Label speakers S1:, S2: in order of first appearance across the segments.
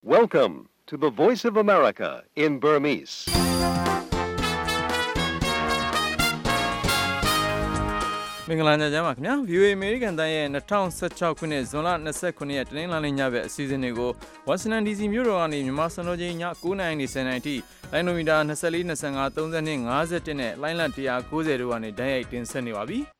S1: Welcome to the Voice of America in Burmese.
S2: ။မင်္ဂလာညချမ်းပါခင်ဗျာ VOA American တိုင်းရဲ့2016ခုနှစ်ဇွန်လ29ရက်တနင်္လာနေ့ညဘက်အစီအစဉ်တွေကို Washington DC မြို့တော်ကနေမြန်မာစံတော်ချိန်ည9:00နာရီ10:00နာရီထိလိုင်းနိုမီတာ24 25 32 51နဲ့လိုင်းလံ190တို့ကနေတိုက်ရိုက်တင်ဆက်နေပါပြီ။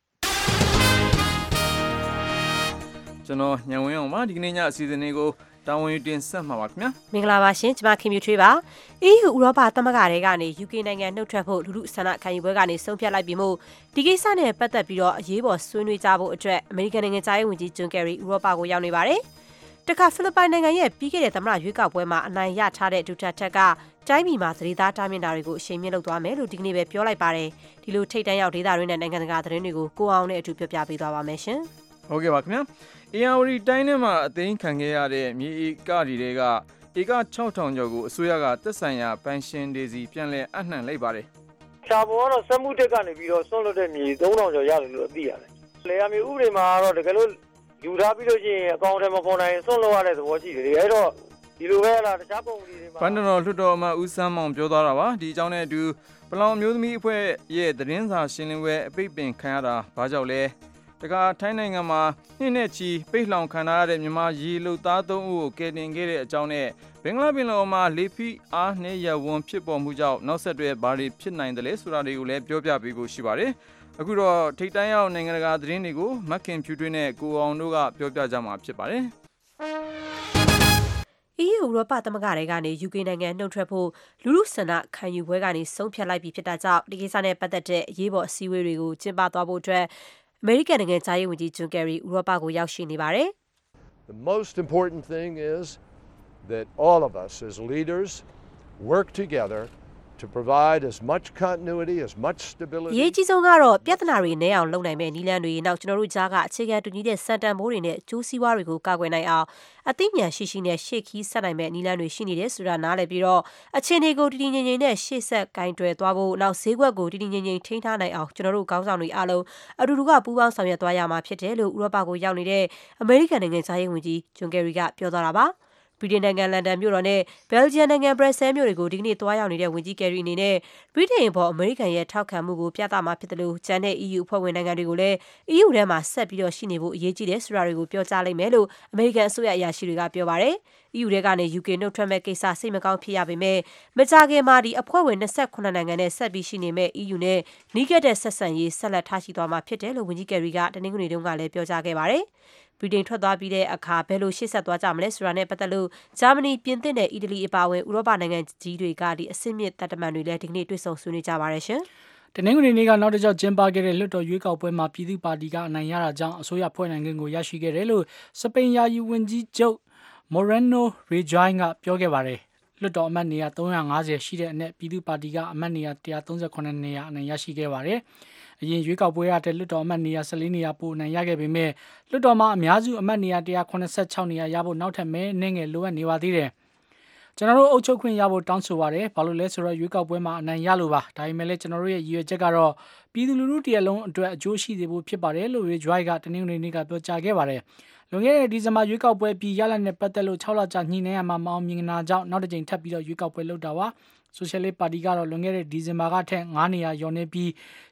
S2: ကျွန်တော်ညံဝင်းအောင်ပါဒီကနေ့ညအစီအစဉ်တွေကိုတာဝန်ယူတင်ဆက်မှာပါခင်ဗျာ
S3: မင်္ဂလာပါရှင်ကျွန်မခင်မြူထွေးပါ EU ဥရောပသမဂ္ဂတွေကနေ UK နိုင်ငံနှုတ်ထွက်ဖို့လူထုဆန္ဒခံယူပွဲကနေဆုံးဖြတ်လိုက်ပြီးမို့ဒီကိစ္စနဲ့ပတ်သက်ပြီးတော့အရေးပေါ်ဆွေးနွေးကြဖို့အတွက်အမေရိကန်နိုင်ငံသားရေးဝန်ကြီးဂျွန်ကယ်ရီဥရောပကိုရောက်နေပါတယ်တခါဖိလစ်ပိုင်နိုင်ငံရဲ့ပြီးခဲ့တဲ့သမ္မတရွေးကောက်ပွဲမှာအနိုင်ရထားတဲ့ဒူတာတက်ကတိုင်းပြည်မှာသတိသားတားမြစ်တာတွေကိုအရှိန်မြင့်လုပ်သွားမယ်လို့ဒီကနေ့ပဲပြောလိုက်ပါတယ်ဒီလိုထိတ်တန့်ရောက်ဒေသတွေနဲ့နိုင်ငံတကာသတင်းတွေကိုကိုအောင်နဲ့အတူပြောပြပေးသွားပါမယ်ရှင်
S2: ဟုတ်ကဲ့ပါခင်ဗျာARတိုင်းထဲမှာအသိမ်းခံခဲ့ရတဲ့မြေဧကတွေကဧက 6000 ကျော်ကိုအစိုးရကသက်ဆိုင်ရာပန်ရှင်တွေစီပြန်လည်အနှံလိုက်ပါတယ်
S4: ။ရှားပေါ်ကတော့စက်မှုတက်ကနေပြီးတော့ဆွန့်လွတ်တဲ့မြေ 3000 ကျော်ရတယ်လို့သိရတယ်။လေယာမြေဥပဒေမှာတော့တကယ်လို့ယူထားပြီးလို့ရှိရင်အကောင့်ထဲမှာပေါ်နိုင်ဆွန့်လွတ်ရတဲ့သဘောရှိတယ်။အဲ့တော့ဒီလိုပဲလားတခြားပုံစံတွေမှာ
S2: ဘန်တော်လွှတ်တော်အမတ်ဦးစန်းမောင်ပြောသွားတာပါဒီအကြောင်းနဲ့အတူပလောင်မျိုးသမီးအဖွဲ့ရဲ့သတင်းစာရှင်းလင်းပွဲအပိတ်ပင်ခံရတာဘာကြောင့်လဲတခါထိုင်းနိုင်ငံမှာနှစ်နဲ့ချီပိတ်လှောင်ခံရတဲ့မြန်မာရေလူသား3ဦးကိုကယ်တင်ခဲ့တဲ့အကြောင်းနဲ့ဘင်္ဂလားပင်လယ်အော်မှာလေဖိအားနှင့်ရဝန်းဖြစ်ပေါ်မှုကြောင့်နောက်ဆက်တွဲဘာတွေဖြစ်နိုင်တယ်လဲဆိုတာတွေကိုလည်းပြောပြပေးဖို့ရှိပါတယ်အခုတော့ထိတ်တန့်ရောက်နိုင်ငံတကာသတင်းတွေကိုမက်ခင်ဖြူထွေးနဲ့ကိုအောင်တို့ကပြောပြကြမှာဖြစ်ပါတယ်
S3: EU ဥရောပသမဂ္ဂတွေကနေ UK နိုင်ငံနှုတ်ထွက်ဖို့လူထုဆန္ဒခံယူပွဲကနေဆုံးဖြတ်လိုက်ပြီးဖြစ်တာကြောင့်ဒီကိစ္စနဲ့ပတ်သက်တဲ့အရေးပေါ်အစည်းအဝေးတွေကိုကျင်းပသွားဖို့အတွက်အမေရိကန်နိုင်ငံသားရေးဝန်ကြီးဂျွန်ကယ်ရီဥရောပကိုရောက်ရှိနေပါတယ်။
S5: The most important thing is that all of us as leaders work together to provide as much continuity, as much stability.
S3: အရေးကြီးဆုံးကတော့ပြဿနာတွေနဲ့အောင်လုပ်နိုင်မဲ့နည်းလမ်းတွေနောက်ကျွန်တော်တို့ကြားကအခြေခံတူညီတဲ့စံတန်ဖိုးတွေနဲ့အကျိုးစီးပွားတွေကိုကာကွယ်နိုင်အောင်အသိဉာဏ်ရှိရှိနဲ့ရှေ့ခီးဆက်နိုင်မဲ့နည်းလမ်းတွေရှိနေတယ်ဆိုတာနားလည်ပြီးတော့အခြေအနေကိုတည်တည်ငြိမ်ငြိမ်နဲ့ရှေ့ဆက်ဂိုင်းတွယ်သွားဖို့နောက်ဈေးကွက်ကိုတည်တည်ငြိမ်ငြိမ်ထိန်းထားနိုင်အောင်ကျွန်တော်တို့ခေါင်းဆောင်တွေအားလုံးအတူတူကပူးပေါင်းဆောင်ရွက်သွားရမှာဖြစ်တယ်လို့ဥရောပကိုရောက်နေတဲ့အမေရိကန်နိုင်ငံသားရေးဝန်ကြီးဂျွန်ကယ်ရီကပြောသွားတာပါဗြိတိန်နိုင်ငံလန်ဒန်မြို့တော်နဲ့ဘယ်လ်ဂျီယံနိုင်ငံဘရက်ဆဲမြို့တွေကိုဒီကနေ့သွားရောက်နေတဲ့ဝန်ကြီးကယ်ရီအနေနဲ့ဗြိတိန်ပေါ်အမေရိကန်ရဲ့ထောက်ခံမှုကိုပြသမှာဖြစ်တယ်လို့ကျန်တဲ့ EU အဖွဲ့ဝင်နိုင်ငံတွေကိုလည်း EU ထဲမှာဆက်ပြီးတော့ရှိနေဖို့အရေးကြီးတယ်ဆိုတာတွေကိုပြောကြားလိုက်မယ်လို့အမေရိကန်အစိုးရအရာရှိတွေကပြောပါတယ်။ EU ထဲကနေ UK နှုတ်ထွက်မဲ့ကိစ္စစိတ်မကောင်းဖြစ်ရပေမဲ့မကြာခင်မှာဒီအဖွဲ့ဝင်28နိုင်ငံနဲ့ဆက်ပြီးရှိနေမဲ့ EU နဲ့နှီးကပ်တဲ့ဆက်ဆံရေးဆက်လက်ထားရှိသွားမှာဖြစ်တယ်လို့ဝန်ကြီးကယ်ရီကတနင်္ဂနွေနေ့ကလည်းပြောကြားခဲ့ပါတယ်။ဗြိတိန်ထွက်သွားပြီးတဲ့အခါဘယ်လိုရှေ့ဆက်သွားကြမလဲဆိုတာနဲ့ပတ်သက်လို့ဂျာမနီပြင်သစ်နဲ့အီတလီအပါအဝင်ဥရောပနိုင်ငံကြီးတွေကဒီအဆင့်မြင့်တပ်တမန်တွေလည်းဒီကနေ့တွေ့ဆုံဆွေးနွေးကြပါရရှင်
S6: ။တနင်္ဂနွေနေ့ကနောက်တစ်ကြောက်ကျင်းပခဲ့တဲ့လွှတ်တော်ရွေးကောက်ပွဲမှာပြည်သူ့ပါတီကအနိုင်ရတာကြောင့်အစိုးရဖွဲ့နိုင်ခွင့်ကိုရရှိခဲ့တယ်လို့စပိန်ယာယီဝန်ကြီးချုပ်မိုရန်နိုရေဂျိုင်းကပြောခဲ့ပါတယ်။လွှတ်တော်အမတ်နေရာ350ရှိတဲ့အနက်ပြည်သူ့ပါတီကအမတ်နေရာ138နေရာအနိုင်ရရှိခဲ့ပါတယ်။အရင်ရွေးကောက်ပွဲရတဲ့လွှတ်တော်အမတ်နေရာ14နေရာပိုအနိုင်ရခဲ့ပေမဲ့လွှတ်တော်မှာအများစုအမတ်နေရာ186နေရာရဖို့နောက်ထပ်မဲနည်းငယ်လိုအပ်နေပါသေးတယ်။ကျွန်တော်တို့အုပ်ချုပ်ခွင့်ရဖို့တောင်းဆိုပါတယ်။ဘာလို့လဲဆိုတော့ရွေးကောက်ပွဲမှာအနိုင်ရလို့ပါ။ဒါပေမဲ့လည်းကျွန်တော်တို့ရဲ့ရည်ရွယ်ချက်ကတော့ပြည်သူလူထုတရက်လုံးအတွက်အကျိုးရှိစေဖို့ဖြစ်ပါတယ်လို့ရေဂျွိုင်းကတနင်္ဂနွေနေ့ကပြောကြားခဲ့ပါတယ်။လွန်ခဲ့တဲ့ဒီဇင်ဘာရွေးကောက်ပွဲပြီးရလဒ်နဲ့ပတ်သက်လို့6လကြာညှိနှိုင်းရမှာမအောင်မြင်တာကြောင့်နောက်တစ်ကြိမ်ထပ်ပြီးတော့ရွေးကောက်ပွဲလုပ်တာပါ။ဆိုရှယ်လစ်ပါတီကတော့လွန်ခဲ့တဲ့ဒီဇင်ဘာကထက်9နေရာလျော့နေပြီး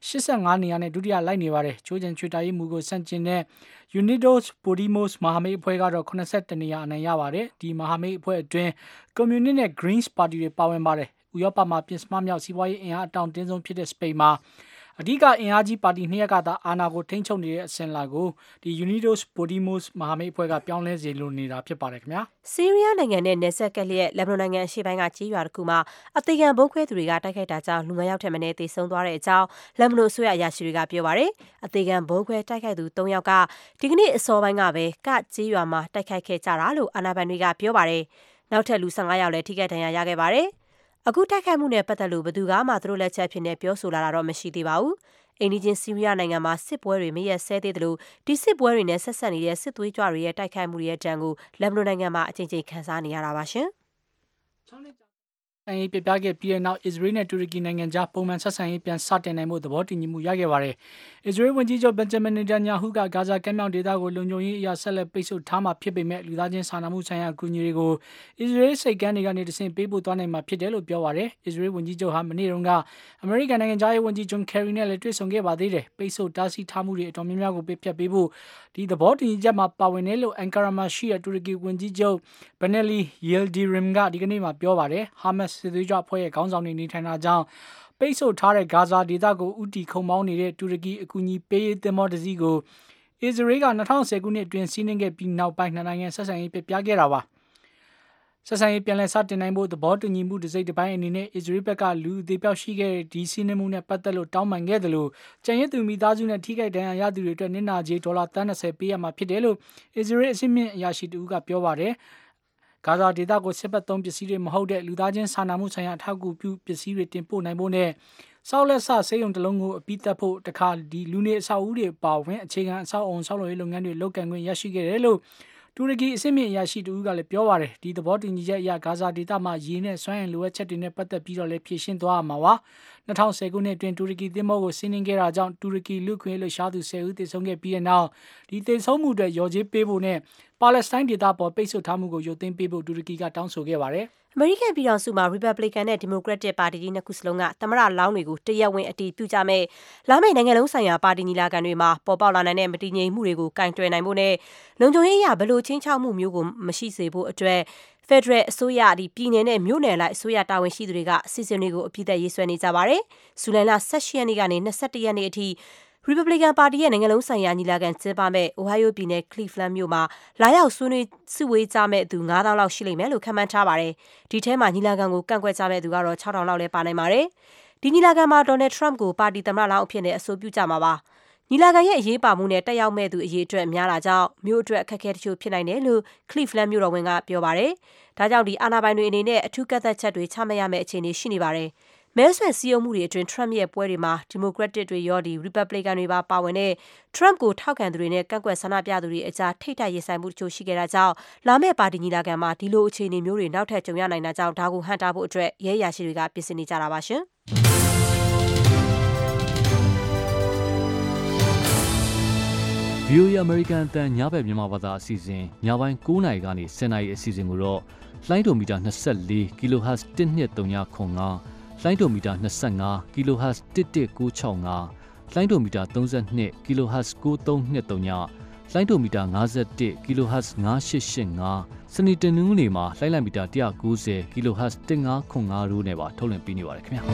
S6: 85နေရာနဲ့ဒုတိယလိုက်နေပါတယ်။ချိုးချင်ချွေတာရေးမှုကိုဆန့်ကျင်တဲ့ Unidos Podemos မဟာမိတ်အဖွဲ့ကတော့82နေရာအနိုင်ရပါတယ်။ဒီမဟာမိတ်အဖွဲ့အတွင်း Communist နဲ့ Greens ပါတီတွေပါဝင်ပါတယ်။ဥရောပမှာပြင်စမမြောက်စီးပွားရေးအင်အားအတောင့်တင်းဆုံးဖြစ်တဲ့စပိန်မှာအဓိကအင်အားကြီးပါတီနှစ်ရက်ကသာအာဏာကိုထိန်းချုပ်နေတဲ့အစဉ်လာကိုဒီ Unidos Podemos မဟာမိတ်အဖွဲ့ကပြောင်းလဲစေလိုနေတာဖြစ်ပါတယ်ခင်ဗျာ
S3: ဆီးရီးယားနိုင်ငံနဲ့နယ်စပ်ကပ်လျက်လက်ဘနွန်နိုင်ငံအရှေ့ပိုင်းကကြေးရွာတစ်ခုမှာအသေးခံဘုံခွဲသူတွေကတိုက်ခိုက်တာကြောင့်လူ9ယောက်ထက်မနည်းသေဆုံးသွားတဲ့အကြောင်းလက်ဘနွန်အစိုးရအရာရှိတွေကပြောပါတယ်အသေးခံဘုံခွဲတိုက်ခိုက်သူ3ယောက်ကဒီကနေ့အစောပိုင်းကပဲကကြေးရွာမှာတိုက်ခိုက်ခဲ့ကြတာလို့အာဏာပိုင်တွေကပြောပါတယ်နောက်ထပ်လူ15ယောက်လည်းထိခိုက်ဒဏ်ရာရခဲ့ပါတယ်အခုတိုက်ခိုက်မှုနဲ့ပတ်သက်လို့ဘယ်သူမှသူတို့လက်ချက်ဖြစ်နေပြောဆိုလာတာတော့မရှိသေးပါဘူး။အိန္ဒိချင်းဆီးရီးယားနိုင်ငံမှာစစ်ပွဲတွေမရက်စဲသေးတယ်လို့ဒီစစ်ပွဲတွေနဲ့ဆက်ဆက်နေတဲ့စစ်သွေးကြွတွေရဲ့တိုက်ခိုက်မှုတွေရဲ့ဒဏ်ကိုလက်ဘနွန်နိုင်ငံမှာအကြိမ်ကြိမ်ခံစားနေရတာပါရှင်။
S6: ရေးပြပြခဲ့ပြီးတဲ့နောက်အစ္စရေးနဲ့တူရကီနိုင်ငံကြားပုံမှန်ဆက်ဆံရေးပြန်စတင်နိုင်မှုသဘောတူညီမှုရခဲ့ပါတယ်။အစ္စရေးဝန်ကြီးချုပ်ဘင်ဂျမင်နေတန်ယာဟုကဂါဇာကမ်းမြောင်ဒေသကိုလုံခြုံရေးအရာဆက်လက်ပိတ်ဆို့ထားမှာဖြစ်ပေမဲ့လူသားချင်းစာနာမှုဆိုင်ရာအကူအညီတွေကိုအစ္စရေးစိတ်ကမ်းတွေကနေတဆင့်ပေးပို့သွားနိုင်မှာဖြစ်တယ်လို့ပြောပါတယ်။အစ္စရေးဝန်ကြီးချုပ်ဟာမနေ့တုန်းကအမေရိကန်နိုင်ငံသားရေးဝန်ကြီးဂျွန်ကယ်ရီနဲ့လည်းတွေ့ဆုံခဲ့ပါသေးတယ်။ပိတ်ဆို့တားဆီးထားမှုတွေအတော်များများကိုပြပြပေးဖို့ဒီသဘောတူညီချက်မှာပါဝင်တယ်လို့အန်ကာရာမှာရှိတဲ့တူရကီဝန်ကြီးချုပ်ဘန်နယ်လီယယ်ဒီရမ်ကဒီကနေ့မှာပြောပါတယ်။ဟာမတ်စစ်သွေးကြွအဖွဲ့ရဲ့ခေါင်းဆောင်တွေနေထိုင်တာကြောင့်ပိတ်ဆို့ထားတဲ့ဂါဇာဒေသကိုဥတီခုံမောင်းနေတဲ့တူရကီအကူအညီပေးရေးသင်္ဘောတစ်စီးကိုအစ္စရေးက2010ခုနှစ်အတွင်းစီးနင်းခဲ့ပြီးနောက်ပိုင်းနှစ်နိုင်ငံဆက်ဆံရေးပြပြခဲ့တာပါဆက်ဆံရေးပြန်လည်စတင်နိုင်ဖို့သဘောတူညီမှုတစ်စိတ်တစ်ပိုင်းအနေနဲ့အစ္စရေးဘက်ကလူအသေးပြောက်ရှိခဲ့တဲ့ဒီစီးနင်းမှုနဲ့ပတ်သက်လို့တောင်းပန်ခဲ့တယ်လို့ကြံရည်သူမိသားစုနဲ့ထိခိုက်ဒဏ်ရာရသူတွေအတွက်နစ်နာကြေး$30ပေးရမှာဖြစ်တယ်လို့အစ္စရေးအစစ်မြင့်အရာရှိတူကပြောပါတယ်ဂါဇာဒေသကိုစစ်ပတ်သုံးပစ္စည်းတွေမဟုတ်တဲ့လူသားချင်းစာနာမှုဆိုင်ရာအထောက်အကူပြုပစ္စည်းတွေတင်ပို့နိုင်ဖို့နဲ့ဆောက်လက်ဆဆေးရုံတစ်လုံးကိုအပြီးသတ်ဖို့တခါဒီလူနေအဆောက်အဦတွေပါဝင်အခြေခံအဆောက်အုံဆောက်လုပ်ရေးလုပ်ငန်းတွေလုပ်ကိုင်ခွင့်ရရှိခဲ့တယ်လို့တူရကီအစစ်မြင့်အရာရှိတူကလည်းပြောပါတယ်ဒီသဘောတူညီချက်အရဂါဇာဒေသမှာရေနဲ့စွမ်းအင်လိုအပ်ချက်တွေနဲ့ပတ်သက်ပြီးတော့လည်းဖြည့်ရှင်းသွားရမှာပါ2010ခုနှစ်အတွင်းတူရကီသင်္ဘောကိုစီးနင်းခဲ့တာကြောင့်တူရကီလူခွင့်လှုပ်ရှားသူ10ဦးသေဆုံးခဲ့ပြီးတဲ့နောက်ဒီသေဆုံးမှုတွေရော်ကြေးပေးဖို့နဲ့ပါလက်စတိုင်းဒေသပေါ်ပိတ်ဆို့ထားမှုကိုရုပ်သိမ်းပေးဖို့တူရကီကတောင်းဆိုခဲ့ပါတယ်
S3: အမေရိကန်ပြည်ထောင်စုမှာ Republican နဲ့ Democratic ပါတီကြီးနှစ်ခုစလုံးကသမ္မတလောင်းတွေကိုတရားဝင်အတည်ပြုကြမဲ့လာမယ့်နိုင်ငံလုံးဆိုင်ရာပါတီညီလာခံတွေမှာပေါ်ပေါက်လာနိုင်တဲ့မတည်ငြိမ်မှုတွေကိုကင်တွယ်နိုင်ဖို့နဲ့လုံခြုံရေးအရဘယ်လိုချင်းချောက်မှုမျိုးကိုမရှိစေဖို့အတွက်ဖက်ဒရယ်အစိုးရပြည်နယ်နဲ့မြို့နယ်လိုက်အစိုးရတာဝန်ရှိသူတွေကအစီအစဉ်တွေကိုအပြည့်အစုံရေးဆွဲနေကြပါတယ်။ဇူလိုင်လ18ရက်နေ့ကနေ21ရက်နေ့အထိRepublican ပါတီရဲ့နိုင်ငံလုံးဆိုင်ရာညီလာခံကျင်းပမဲ့ Ohio ပြည်နယ် Cleveland မြို့မှာလာရောက်ဆွေးနွေးစုဝေးကြမဲ့သူ9000လောက်ရှိလိမ့်မယ်လို့ခန့်မှန်းထားပါတယ်။ဒီထဲမှာညီလာခံကိုကန့်ကွက်ကြမဲ့သူကတော့6000လောက်လည်းပါနိုင်ပါတယ်။ဒီညီလာခံမှာ Donald Trump ကိုပါတီသမ္မတလောင်းအဖြစ်နဲ့အဆိုပြုကြမှာပါ။ညီလာခံရဲ့အရေးပါမှုနဲ့တက်ရောက်မဲ့သူအရေးအတွက်များလာကြောင်းမြို့အတွက်အခက်အခဲတချို့ဖြစ်နိုင်တယ်လို့ Cleveland မြို့တော်ဝန်ကပြောပါတယ်။ဒါကြောင့်ဒီအာဏာပိုင်တွေအနေနဲ့အထူးကန့်သက်ချက်တွေချမှတ်ရမယ့်အခြေအနေရှိနေပါတယ်။မဲဆွယ်စည်းရုံးမှုတွေအတွင်း Trump ရဲ့ပွဲတွေမှာ Democratic တွေရောRepublican တွေပါဝင်တဲ့ Trump ကိုထောက်ခံသူတွေနဲ့ကန့်ကွက်ဆန္ဒပြသူတွေအကြားထိပ်တိုက်ရင်ဆိုင်မှုတချို့ရှိခဲ့တာကြောင့်လာမယ့်ပါတီညီလာခံမှာဒီလိုအခြေအနေမျိုးတွေနောက်ထပ်ကြုံရနိုင်တာကြောင့်ဒါကိုဟန့်တားဖို့အတွက်ရဲအရာရှိတွေကပြင်ဆင်နေကြတာပါရှင်
S7: ။ VOA American အသံညဘက်မြန်မာဘာသာအစီအစဉ်ညပိုင်း9:00နာရီကနေ10:00နာရီအစီအစဉ်ကိုတော့လိုင်းဒိုမီတာ24 kHz 1239လိုင်းဒိုမီတာ25 kHz 11965လိုင်းဒိုမီတာ32 kHz 9323လိုင်းဒိုမီတာ51 kHz 9885စနေတနင်္ဂနွေမှာလိုင်းလံမီတာ190 kHz 1505တို့နဲ့ပါထုတ်လွှင့်ပေးနေပါတယ်ခင်ဗျာ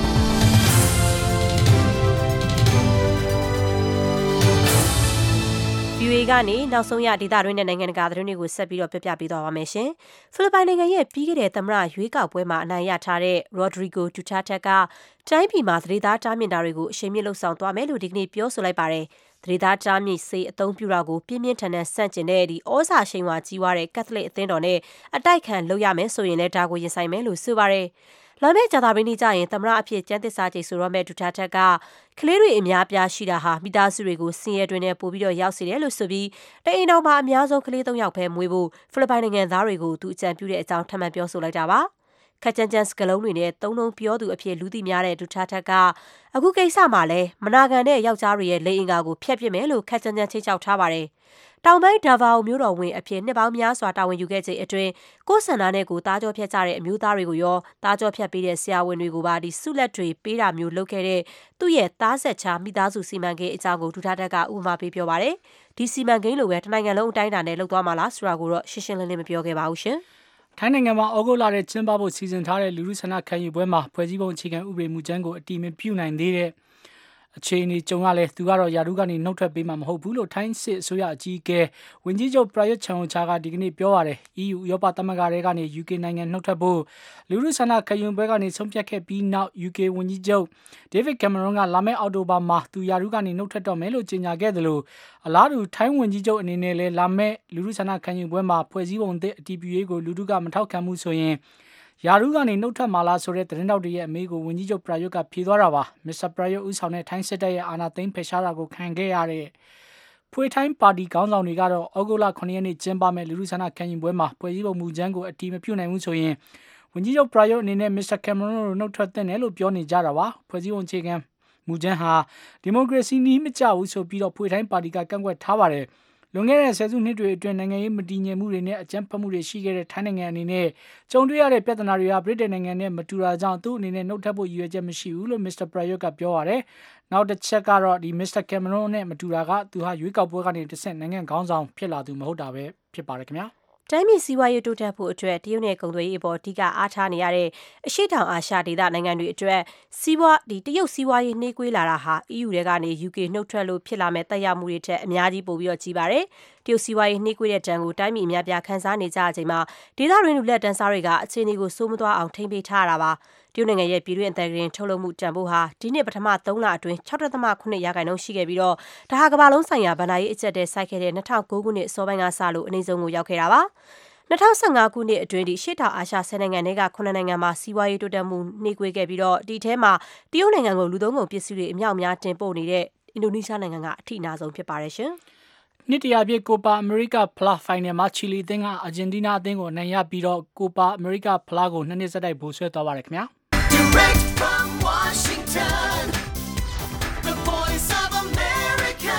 S3: VOA ကနေနောက်ဆုံးရဒေသတွင်းနဲ့နိုင်ငံတကာသတင်းတွေကိုဆက်ပြီးတော့ပြပြပေးသွားပါမယ်ရှင်။ဖိလစ်ပိုင်နိုင်ငံရဲ့ပြီးခဲ့တဲ့သမ္မတရွေးကောက်ပွဲမှာအနိုင်ရထားတဲ့ Rodrigo Duterte ကတိုင်းပြည်မှာသတိသားတားမြစ်တာတွေကိုအရှိန်မြင့်လှုပ်ဆောင်သွားမယ်လို့ဒီကနေ့ပြောဆိုလိုက်ပါတယ်။သတိသားတားမြစ်စေအသုံးပြုတာကိုပြင်းပြင်းထန်ထန်ဆန့်ကျင်တဲ့ဩဇာရှိန်ဝါကြီးွားတဲ့ကက်သလစ်အသင်းတော်နဲ့အတိုက်ခံလုပ်ရမယ်ဆိုရင်လည်းဒါကိုရင်ဆိုင်မယ်လို့ဆိုပါတယ်။လာမယ့်ကြာသပတေးနေ့ကျရင်သမ္မတအဖြစ်ကျမ်းသစ္စာကျိန်ဆိုတော့မဲ့ဒူတာတက်ကကလေးတွေအများပြားရှိတာဟာမိသားစုတွေကိုဆင်းရဲတွင်နဲ့ပို့ပြီးတော့ရောက်စေတယ်လို့ဆိုပြီးတအိမ်တော်မှာအများဆုံးကလေး3ယောက်ပဲမွေးဖို့ဖိလစ်ပိုင်နိုင်ငံသားတွေကိုသူအကြံပြုတဲ့အကြောင်းထပ်မံပြောဆိုလိုက်တာပါခက်ကြမ်းကြမ်းစကလုံးတွေနဲ့သုံးလုံးပြောသူအဖြစ်လူသိများတဲ့ဒူတာတက်ကအခုကိစ္စမှာလဲမနာခံတဲ့ယောက်ျားတွေရဲ့လိင်အင်္ဂါကိုဖျက်ပစ်မယ်လို့ခက်ကြမ်းကြမ်းချိတ်ချောက်ထားပါတယ်တောင်ပိုင်းဒါဗာအိုမျိုးတော်ဝင်အဖြစ်နှစ်ပေါင်းများစွာတာဝန်ယူခဲ့ချိန်အတွင်းကိုယ်ဆန္ဒနဲ့ကိုသားကြောဖြတ်ကြတဲ့အမျိုးသားတွေကိုရောသားကြောဖြတ်ပေးတဲ့ဆရာဝန်တွေကိုပါဒီဆုလက်တွေပေးတာမျိုးလုပ်ခဲ့တဲ့သူ့ရဲ့သားဆက်ချာမိသားစုစီမံကိန်းအကြောင်းကိုဒူတာတက်ကဥပမာပေးပြောပါတယ်ဒီစီမံကိန်းလိုပဲတနိုင်ငံလုံးအတိုင်းအတာနဲ့လုပ်သွားမှာလားဆိုတာကိုတော့ရှင်းရှင်းလင်းလင်းမပြောခဲ့ပါဘူးရှင်
S6: ထိုင်းနိုင်ငံမှာဩဂုတ်လထဲကျင်းပဖို့စီစဉ်ထားတဲ့လူထုဆန္ဒခံယူပွဲမှာဖွဲ့စည်းပုံအခြေခံဥပဒေမူကြမ်းကိုအတည်မပြုနိုင်သေးတဲ့အခြေအနေကြုံရလဲသူကတော့ယာရုကနေနှုတ်ထွက်ပေးမှာမဟုတ်ဘူးလို့ထိုင်းစစ်အစိုးရအကြီးအကဲဝန်ကြီးချုပ်ပရာယွတ်ချန်အိုချာကဒီကနေ့ပြောပါတယ် EU ဥရောပသမဂ္ဂတွေကနေ UK နိုင်ငံနှုတ်ထွက်ဖို့လူထုဆန္ဒခံယူပွဲကနေဆုံးဖြတ်ခဲ့ပြီးနောက် UK ဝန်ကြီးချုပ်ဒေးဗစ်ကင်မရွန်ကလာမယ့်အောက်တိုဘာမှာသူယာရုကနေနှုတ်ထွက်တော့မယ်လို့ကြေညာခဲ့တယ်လို့အလားတူထိုင်းဝန်ကြီးချုပ်အနေနဲ့လည်းလာမယ့်လူထုဆန္ဒခံယူပွဲမှာဖွဲ့စည်းပုံသစ်အတည်ပြုရေးကိုလူထုကမထောက်ခံမှုဆိုရင်ယာရုကနေနှုတ်ထွက်မှာလားဆိုတဲ့သတင်းတောက်တွေရဲ့အမေးကိုဝန်ကြီးချုပ်ပရာယွတ်ကဖြေသွားတာပါမစ္စတာပရာယွတ်ဦးဆောင်တဲ့ထိုင်းစစ်တပ်ရဲ့အာဏာသိမ်းဖယ်ရှားတာကိုခံခဲ့ရတဲ့ဖွေထိုင်းပါတီခေါင်းဆောင်တွေကတော့ဩဂုတ်လ9ရက်နေ့ကျင်းပမဲ့လူထုဆန္ဒခံယူပွဲမှာဖွဲ့စည်းပုံမူကြမ်းကိုအတည်မပြုနိုင်ဘူးဆိုရင်ဝန်ကြီးချုပ်ပရာယုတ်အနေနဲ့မစ္စတာကင်မရွန်ကိုနှုတ်ထွက်သင့်တယ်လို့ပြောနေကြတာပါဖွဲ့စည်းပုံအခြေခံမူကြမ်းဟာဒီမိုကရေစီနည်းမကျဘူးဆိုပြီးတော့ဖွေတိုင်းပါတီကကန့်ကွက်ထားပါတယ်လွန်ခဲ့တဲ့ဆယ်စုနှစ်တွေအတွင်းနိုင်ငံရေးမတည်ငြိမ်မှုတွေနဲ့အကြမ်းဖက်မှုတွေရှိခဲ့တဲ့ထိုင်းနိုင်ငံအနေနဲ့ကြုံတွေ့ရတဲ့ပြဿနာတွေဟာဗြိတိန်နိုင်ငံနဲ့မတူတာကြောင့်သူ့အနေနဲ့နှုတ်ထပ်ဖို့ရည်ရွယ်ချက်မရှိဘူးလို့မစ္စတာပရာယုတ်ကပြောပါတယ်နောက်တစ်ချက်ကတော့ဒီမစ္စတာကင်မရွန်နဲ့မတူတာကသူဟာရွေးကောက်ပွဲကနေတစ်ဆင့်နိုင်ငံခေါင်းဆောင်ဖြစ်လာသူမဟုတ်တာပဲဖြစ်ပါတယ်ခင်ဗျာ
S3: တိုင်းပြည်စီးပွားရေးတိုးတက်ဖို့အတွက်တရုတ်နဲ့ကုန်သွယ်ရေးအပေါ်အဓိကအားထားနေရတဲ့အရှေ့တောင်အာရှဒေသနိုင်ငံတွေအတွက်တရုတ်စီးပွားရေးနှေးကွေးလာတာဟာ EU ထဲကနေ UK နှုတ်ထွက်လို့ဖြစ်လာမဲ့တက်ရောက်မှုတွေထက်အများကြီးပိုပြီးတော့ကြီးပါတယ်။တရုတ်စီးပွားရေးနှေးကွေးတဲ့တန်ကိုတိုင်းပြည်အများပြားခန်းစားနေကြတဲ့အချိန်မှာဒေသတွင်းလူလက်တန်းစားတွေကအခြေအနေကိုစိုးမသွားအောင်ထိန်းပေးထားရတာပါ။တရုတ်နိုင်ငံရဲ့ပြည်တွင်းအသက်ဂရင်ထုတ်လုပ်မှုတန်ဖိုးဟာဒီနှစ်ပထမ3လအတွင်း 6.8% ရှိခဲ့ပြီးတော့ဒါဟာကမ္ဘာလုံးဆိုင်ရာဗဏ္ဍာရေးအကျပ်တဲဆိုက်ခဲ့တဲ့2009ခုနှစ်အစောပိုင်းကစလို့အနည်းဆုံးကိုရောက်ခဲ့တာပါ။2015ခုနှစ်အတွင်းရှေ့တောင်အာရှ10နိုင်ငံတွေက9နိုင်ငံမှာစီးပွားရေးတိုးတက်မှုနှေးကွေးခဲ့ပြီးတော့ဒီထဲမှာတရုတ်နိုင်ငံကိုလူသုံးကုန်ပစ္စည်းတွေအမြောက်အများတင်ပို့နေတဲ့အင်ဒိုနီးရှားနိုင်ငံကအထိအနာဆုံးဖြစ်ပါတယ်ရှင်
S6: ။နှစ်တရာပြည့်ကိုပါအမေရိကဖလားဖိုင်နယ်မှာချီလီအသင်းကအာဂျင်တီးနားအသင်းကိုအနိုင်ရပြီးတော့ကိုပါအမေရိကဖလားကို2နှစ်ဆက်တိုက်ဗိုလ်ဆွဲသွားပါတယ်ခင်ဗျာ။ Direct from Washington
S2: The Voice of America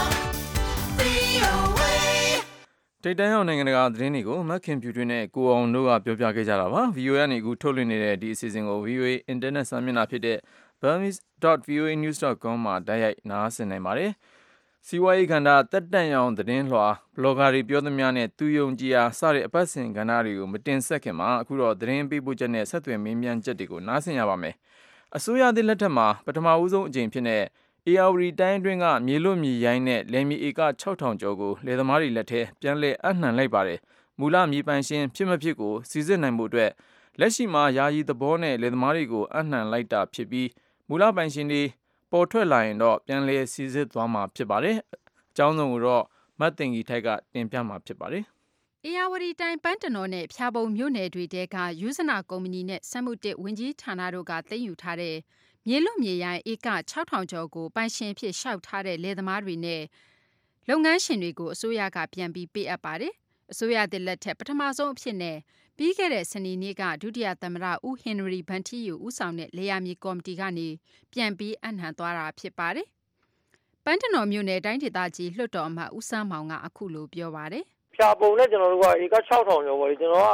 S2: ထိပ်တန်းရောက်နိုင်ငံတကာသတင်းတွေကိုမက်ခင်ဖြူတွင်းနဲ့ကိုအောင်တို့ကပြောပြခဲ့ကြတာပါ VOA ကနေအခုထုတ်လွှင့်နေတဲ့ဒီအစီအစဉ်ကို VOA Internet စာမျက်နှာဖြစ်တဲ့ burmese.voanews.com မှာတိုက်ရိုက်နားဆင်နိုင်ပါတယ်စီးပွားရေးကဏ္ဍတက်တန့်ရောင်သတင်းလွှာဘလော့ဂါတွေပြောသမျှနဲ့သူယုံကြည်အားစတဲ့အပတ်စဉ်ကဏ္ဍတွေကိုမတင်ဆက်ခင်မှာအခုတော့သတင်းပေးပို့ချက်နဲ့ဆက်သွယ်မေးမြန်းချက်တွေကိုနားဆင်ရပါမယ်အစိုးရသစ်လက်ထက်မှာပထမဦးဆုံးအကြိမ်ဖြစ်တဲ့ARD တိုင်းအတွင်းကမြေလွတ်မြေရိုင်းနဲ့လယ်မြေဧက 6000 ကျော်ကိုလယ်သမားတွေလက်ထဲပြန်လည်အပ်နှံလိုက်ပါတယ်။မူလမြေပိုင်ရှင်ဖြစ်မဖြစ်ကိုစီစစ်နိုင်မှုအတွက်လက်ရှိမှာယာယီသဘောနဲ့လယ်သမားတွေကိုအပ်နှံလိုက်တာဖြစ်ပြီးမူလပိုင်ရှင်တွေပေါ်ထွက်လာရင်တော့ပြန်လည်စီစစ်သွားမှာဖြစ်ပါတယ်။အကြောင်းစုံကိုတော့မတ်တင်ကြီးထိုက်ကတင်ပြမှာဖြစ်ပါတယ်
S8: ။ဧရာဝတီတိုင်းပန်းတနော်နဲ့ဖျာပုံမြို့နယ်တွေတဲကယူဇနာကုမ္ပဏီနဲ့စက်မှုတစ်ဝင်ကြီးဌာနတို့ကသိမ်းယူထားတဲ့မြေလွတ်မြေရိုင်းဧက 6000 ကျော်ကိုပိုင်ရှင်ဖြစ်ရှောက်ထားတဲ့လယ်သမားတွေနဲ့လုပ်ငန်းရှင်တွေကိုအစိုးရကပြန်ပြီးပေးအပ်ပါတယ်။အစိုးရသစ်လက်ထက်ပထမဆုံးအဖြစ်နဲ့ပြီးခဲ့တဲ့စနေနေ့ကဒုတိယသမ္မတဦးဟင်နရီဗန်ထီယူဦးဆောင်တဲ့လေယာမြေကော်မတီကနေပြန်ပြီးအနှံသွားတာဖြစ်ပါတယ်။ပန်းတနော်မြို့နယ်တိုင်းဒေသကြီးလွှတ်တော်အမတ်ဦးစန်းမောင်ကအခုလိုပြောပါတယ်
S4: ။ဖြာပုံနဲ့ကျွန်တော်တို့ကဧက 6000 ကျော်ပေါ့လေကျွန်တော်က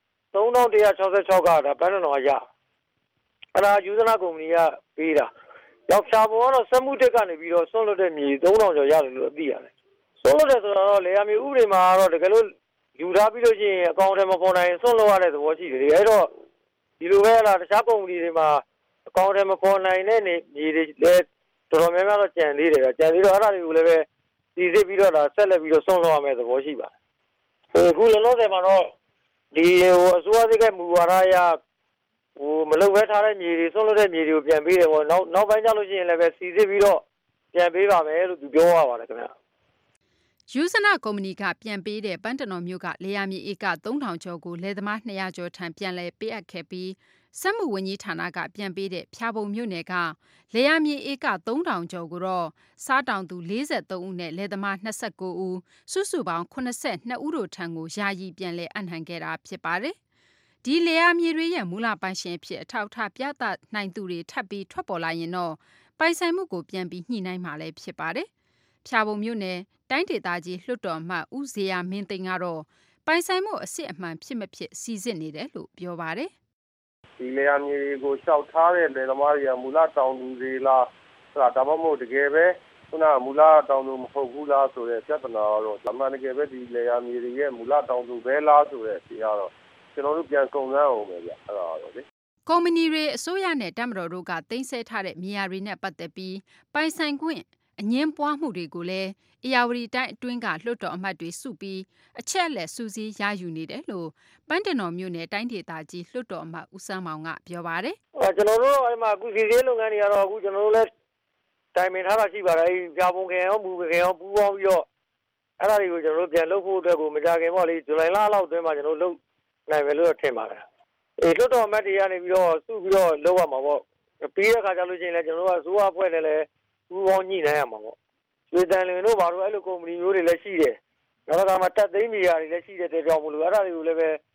S4: 3166ကဒါပန်းတနော်ကရအဲ့ဒါယူဇနာကုမ္ပဏီကပေးတာရောက်ဖြာပေါ်ကတော့စက်မှုတက်ကနေပြီးတော့ဆွန့်လွတ်တဲ့မြေ3000ကျော်ရတယ်လို့သိရတယ်ဆွန့်လွတ်တယ်ဆိုတော့လေယာမြေဥပဒေမှာတော့တကယ်လို့ယူထားပြီးလို့ရှိရင်အကောင့်ထဲမှာပေါ်နိုင်ဆွန့်လွတ်ရတဲ့သဘောရှိတယ်အဲ့တော့ဒီလိုပဲလားတခြားကုမ္ပဏီတွေမှာအကောင့်ထဲမှာပေါ်နိုင်တဲ့မြေတွေလည်းတော်တော်များများတော့ကြံသေးတယ်ကြံသေးတော့အဲ့ဒါတွေကိုလည်းပဲစီစစ်ပြီးတော့ဒါဆက်လက်ပြီးတော့ဆွန့်လွတ်ရမယ့်သဘောရှိပါတယ်အခုလောလောဆယ်မှာတော့ဒီအစိုးရသစ်ကမူဝါဒအရမလုံပဲထားတဲ့မြေတွေဆွန့်လွတ်တဲ့မြေတွေကိုပြန်ပေးတယ်ပေါ့နောက်ပိုင်းကျလို့ရှိရင်လည်းပဲစီစစ်ပြီးတော့ပြန်ပေးပါမယ်လို့သူပြောရပါတယ်ခင်ဗျ
S8: ယူဇနာကုမ္ပဏီကပြန်ပေးတဲ့ပန်းတနော်မြို့ကလေယာမြေဧက 3000 ကျော်ကိုလယ်သမား200ကျော်ထံပြန်လည်ပေးအပ်ခဲ့ပြီးစက်မှုဝန်ကြီးဌာနကပြန်ပေးတဲ့ဖျာပုံမြို့နယ်ကလေယာမြေဧက 3000 ကျော်ကိုတော့စားတောင်သူ43ဦးနဲ့လယ်သမား29ဦးစုစုပေါင်း82ဦးတို့ထံကိုယာယီပြန်လည်အပ်နှံခဲ့တာဖြစ်ပါတယ်ဒီလေယာမြေတွေရဲ့မူလပိုင်ရှင်ဖြစ်အထောက်အထားပြသနိုင်သူတွေထပ်ပြီးထွက်ပေါ်လာရင်တော့ပိုင်ဆိုင်မှုကိုပြန်ပြီးညှိနှိုင်းမှာလည်းဖြစ်ပါတယ်။ဖျာပုံမြို့နယ်တိုင်းဒေသကြီးလွှတ်တော်မှဦးဇေယျမင်းသိန်းကတော့ပိုင်ဆိုင်မှုအစစ်အမှန်ဖြစ်မဖြစ်စီစစ်နေတယ်လို့ပြောပါတယ်
S9: ။ဒီလေယာမြေကိုရှောက်ထားတဲ့လယ်သမားတွေကမူလတောင်သူတွေလားဆိုတာဒါမှမဟုတ်တကယ်ပဲခုနမူလတောင်သူမဟုတ်ဘူးလားဆိုတဲ့ပြဿနာကတော့အမှန်တကယ်ပဲဒီလေယာမြေတွေရဲ့မူလတောင်သူပဲလားဆိုတဲ့အဖြေကတော့ကျွန်တော်တို့ပြန်စုံစမ်းအောင်ပဲဗျအဲ့ဒါတော့လေ
S8: ကုမ္ပဏီတွေအစိုးရနဲ့တပ်မတော်တို့ကတင်ဆက်ထားတဲ့မြေယာတွေနဲ့ပတ်သက်ပြီးပိုင်ဆိုင်ခွင့်အငင်းပွားမှုတွေကိုလည်းဧရာဝတီတိုင်းအတွင်းကလွှတ်တော်အမတ်တွေစုပြီးအချက်အလက်စူးစီးရယူနေတယ်လို့ပန်းတနော်မြို့နယ်တိုင်းဒေသကြီးလွှတ်တော်အမတ်ဦးစန်းမောင်ကပြောပါတယ်
S4: ကျွန်တော်တို့အဲ့မှာအခုစီစီလုပ်ငန်းတွေကတော့အခုကျွန်တော်တို့လည်းတိုင်ပင်ထားတာရှိပါတယ်ကြာပုံခင်ရောမူခင်ရောပူးပေါင်းပြီးတော့အဲ့ဒါတွေကိုကျွန်တော်တို့ပြန်လုပ်ဖို့အတွက်ကိုမကြခင်ပေါ့လေဇူလိုင်လလောက်အတွင်းမှာကျွန်တော်တို့လုပ်နိုင်မယ်လို့ထင်ပါတယ်လွှတ်တော်အမတ်တွေကနေပြီးတော့စုပြီးတော့လုပ်ရမှာပေါ့ပြီးတဲ့အခါကျလို့ရှိရင်လည်းကျွန်တော်တို့ကဇိုးအဖွဲ့နဲ့လည်းပူးပေါင်းညှိနှိုင်းရမှာပေါ့ရွှေတန်လင်တို့ဘာလို့အဲ့လိုကုမ္ပဏီမျိုးတွေလည်းရှိတယ်နောက်တစ်ခါမှာတက်သိမ်းမြေယာတွေလည်းရှိတဲ့တဲ့ကြောင့်မလို့အဲ့ဒါတွေကိုလည်းပဲ